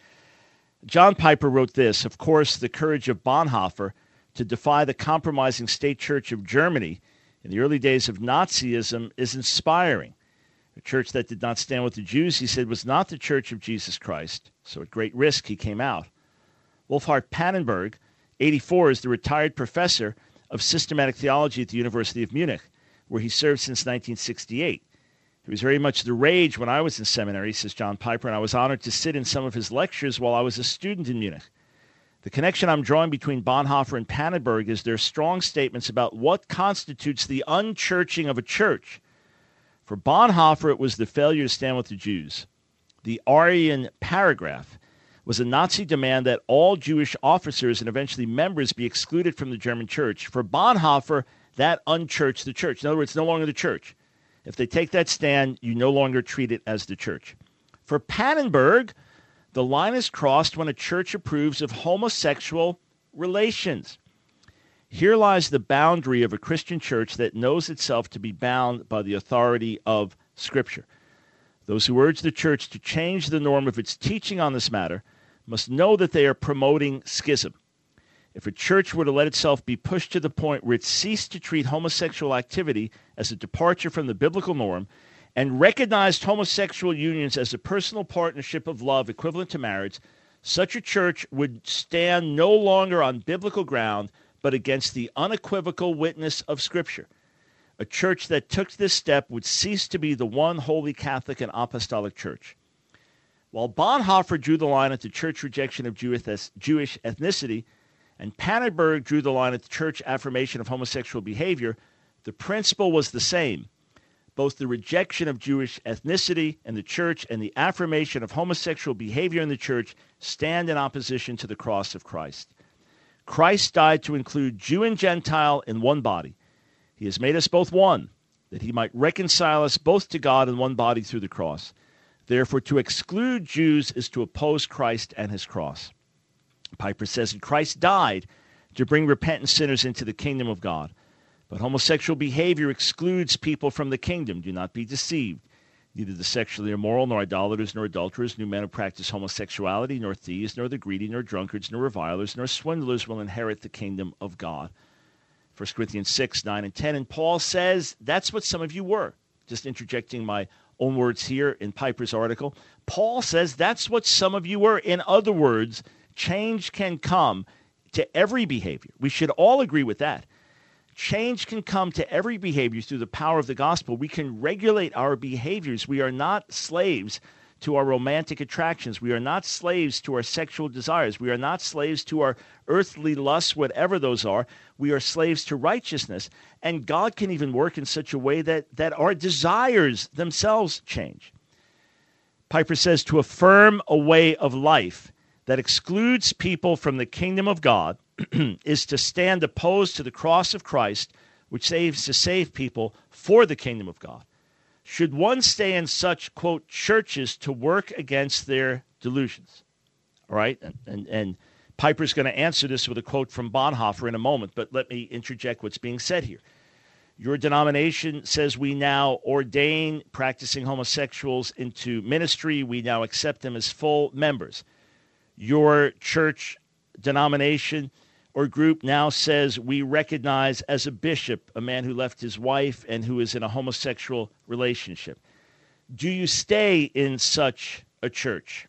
John Piper wrote this: of course, the courage of Bonhoeffer to defy the compromising state church of Germany in the early days of Nazism is inspiring. A church that did not stand with the Jews, he said, was not the Church of Jesus Christ, so at great risk he came out. Wolfhart Pannenberg, eighty-four, is the retired professor of systematic theology at the University of Munich, where he served since nineteen sixty-eight. He was very much the rage when I was in seminary, says John Piper, and I was honored to sit in some of his lectures while I was a student in Munich. The connection I'm drawing between Bonhoeffer and Pannenberg is their strong statements about what constitutes the unchurching of a church. For Bonhoeffer, it was the failure to stand with the Jews. The Aryan paragraph was a Nazi demand that all Jewish officers and eventually members be excluded from the German church. For Bonhoeffer, that unchurched the church. In other words, it's no longer the church. If they take that stand, you no longer treat it as the church. For Pannenberg, the line is crossed when a church approves of homosexual relations. Here lies the boundary of a Christian church that knows itself to be bound by the authority of Scripture. Those who urge the church to change the norm of its teaching on this matter must know that they are promoting schism. If a church were to let itself be pushed to the point where it ceased to treat homosexual activity as a departure from the biblical norm and recognized homosexual unions as a personal partnership of love equivalent to marriage, such a church would stand no longer on biblical ground, but against the unequivocal witness of Scripture. A church that took this step would cease to be the one holy Catholic and apostolic church. While Bonhoeffer drew the line at the church rejection of Jewish ethnicity, and Pannenberg drew the line at the church affirmation of homosexual behavior, the principle was the same. Both the rejection of Jewish ethnicity in the church and the affirmation of homosexual behavior in the church stand in opposition to the cross of Christ. Christ died to include Jew and Gentile in one body. He has made us both one, that he might reconcile us both to God in one body through the cross. Therefore, to exclude Jews is to oppose Christ and his cross. Piper says that Christ died to bring repentant sinners into the kingdom of God. But homosexual behavior excludes people from the kingdom. Do not be deceived. Neither the sexually immoral, nor idolaters, nor adulterers, nor men who practice homosexuality, nor thieves, nor the greedy, nor drunkards, nor revilers, nor swindlers will inherit the kingdom of God. First Corinthians six, nine, and ten. And Paul says that's what some of you were. Just interjecting my own words here in Piper's article. Paul says that's what some of you were. In other words, change can come to every behavior. We should all agree with that. Change can come to every behavior through the power of the gospel. We can regulate our behaviors. We are not slaves to our romantic attractions. We are not slaves to our sexual desires. We are not slaves to our earthly lusts, whatever those are. We are slaves to righteousness. And God can even work in such a way that, that our desires themselves change. Piper says, to affirm a way of life that excludes people from the kingdom of God is to stand opposed to the cross of Christ, which saves to save people for the kingdom of God. Should one stay in such, quote, churches to work against their delusions? All right, and, and, and Piper's going to answer this with a quote from Bonhoeffer in a moment, but let me interject what's being said here. Your denomination says we now ordain practicing homosexuals into ministry. We now accept them as full members. Your church denomination or group now says we recognize as a bishop a man who left his wife and who is in a homosexual relationship. Do you stay in such a church?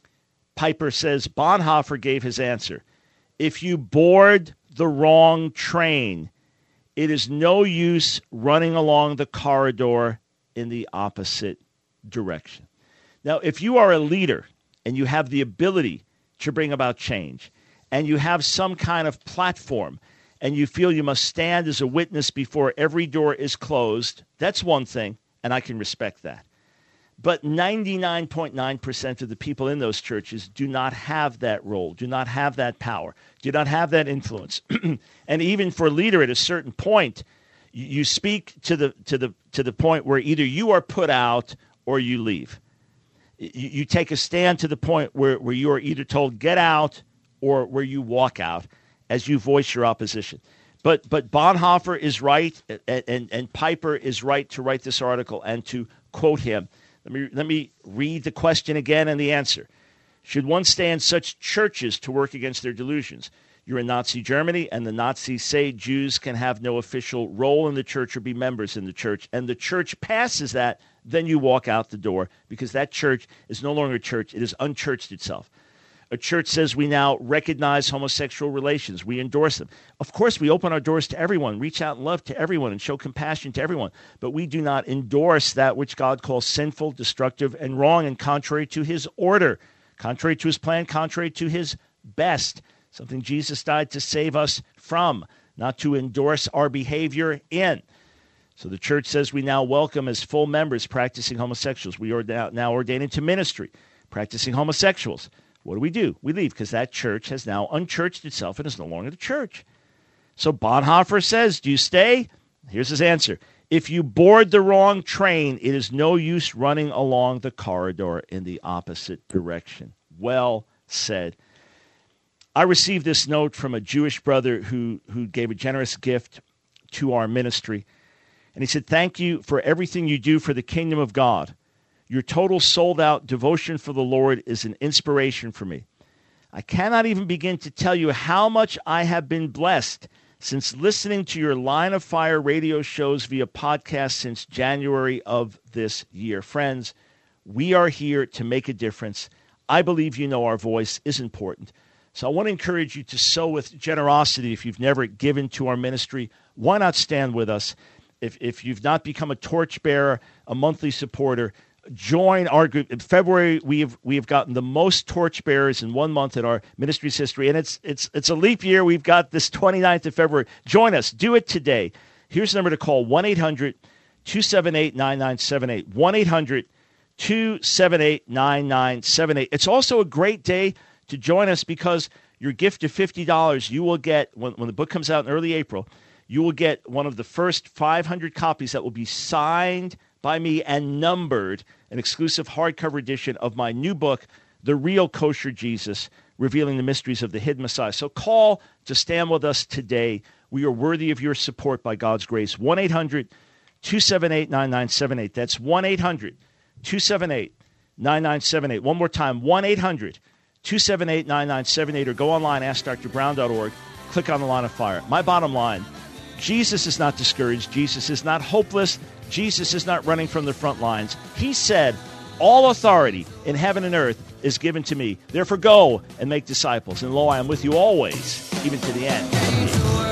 Piper says Bonhoeffer gave his answer. If you board the wrong train, it is no use running along the corridor in the opposite direction. Now, if you are a leader and you have the ability to bring about change, and you have some kind of platform, and you feel you must stand as a witness before every door is closed, that's one thing, and I can respect that. But ninety-nine point nine percent of the people in those churches do not have that role, do not have that power, do not have that influence. And even for a leader at a certain point, you speak to the to the to the point where either you are put out or you leave. You, you take a stand to the point where, where you are either told get out or where you walk out as you voice your opposition. But but Bonhoeffer is right, and, and, and Piper is right to write this article and to quote him. Let me let me read the question again and the answer. Should one stay in such churches to work against their delusions? You're in Nazi Germany, and the Nazis say Jews can have no official role in the church or be members in the church, and the church passes that, then you walk out the door because that church is no longer a church. It has unchurched itself. A church says we now recognize homosexual relations. We endorse them. Of course, we open our doors to everyone, reach out in love to everyone, and show compassion to everyone. But we do not endorse that which God calls sinful, destructive, and wrong, and contrary to his order, contrary to his plan, contrary to his best, something Jesus died to save us from, not to endorse our behavior in. So the church says we now welcome as full members practicing homosexuals. We are now, now ordained into ministry, practicing homosexuals. What do we do? We leave because that church has now unchurched itself and is no longer the church. So Bonhoeffer says, do you stay? Here's his answer. If you board the wrong train, it is no use running along the corridor in the opposite direction. Well said. I received this note from a Jewish brother who, who gave a generous gift to our ministry. And he said, thank you for everything you do for the kingdom of God. Your total sold-out devotion for the Lord is an inspiration for me. I cannot even begin to tell you how much I have been blessed since listening to your Line of Fire radio shows via podcast since January of this year. Friends, we are here to make a difference. I believe you know our voice is important. So I want to encourage you to sow with generosity. If you've never given to our ministry, why not stand with us? If, if you've not become a torchbearer, a monthly supporter, join our group. In February, we have we have gotten the most torchbearers in one month in our ministry's history, and it's it's it's a leap year. We've got this twenty-ninth of February. Join us. Do it today. Here's the number to call, one eight hundred two seven eight nine nine seven eight, one eight hundred two seven eight nine nine seven eight. It's also a great day to join us because your gift of fifty dollars, you will get, when, when the book comes out in early April, you will get one of the first five hundred copies that will be signed by me and numbered, an exclusive hardcover edition of my new book, The Real Kosher Jesus, Revealing the Mysteries of the Hidden Messiah. So call to stand with us today. We are worthy of your support by God's grace. one eight hundred two seven eight nine nine seven eight. That's one eight hundred two seven eight nine nine seven eight. One more time, one eight hundred two seven eight nine nine seven eight, or go online, ask dr brown dot org. Click on the Line of Fire. My bottom line, Jesus is not discouraged. Jesus is not hopeless. Jesus is not running from the front lines. He said, all authority in heaven and earth is given to me. Therefore go and make disciples. And lo, I am with you always, even to the end.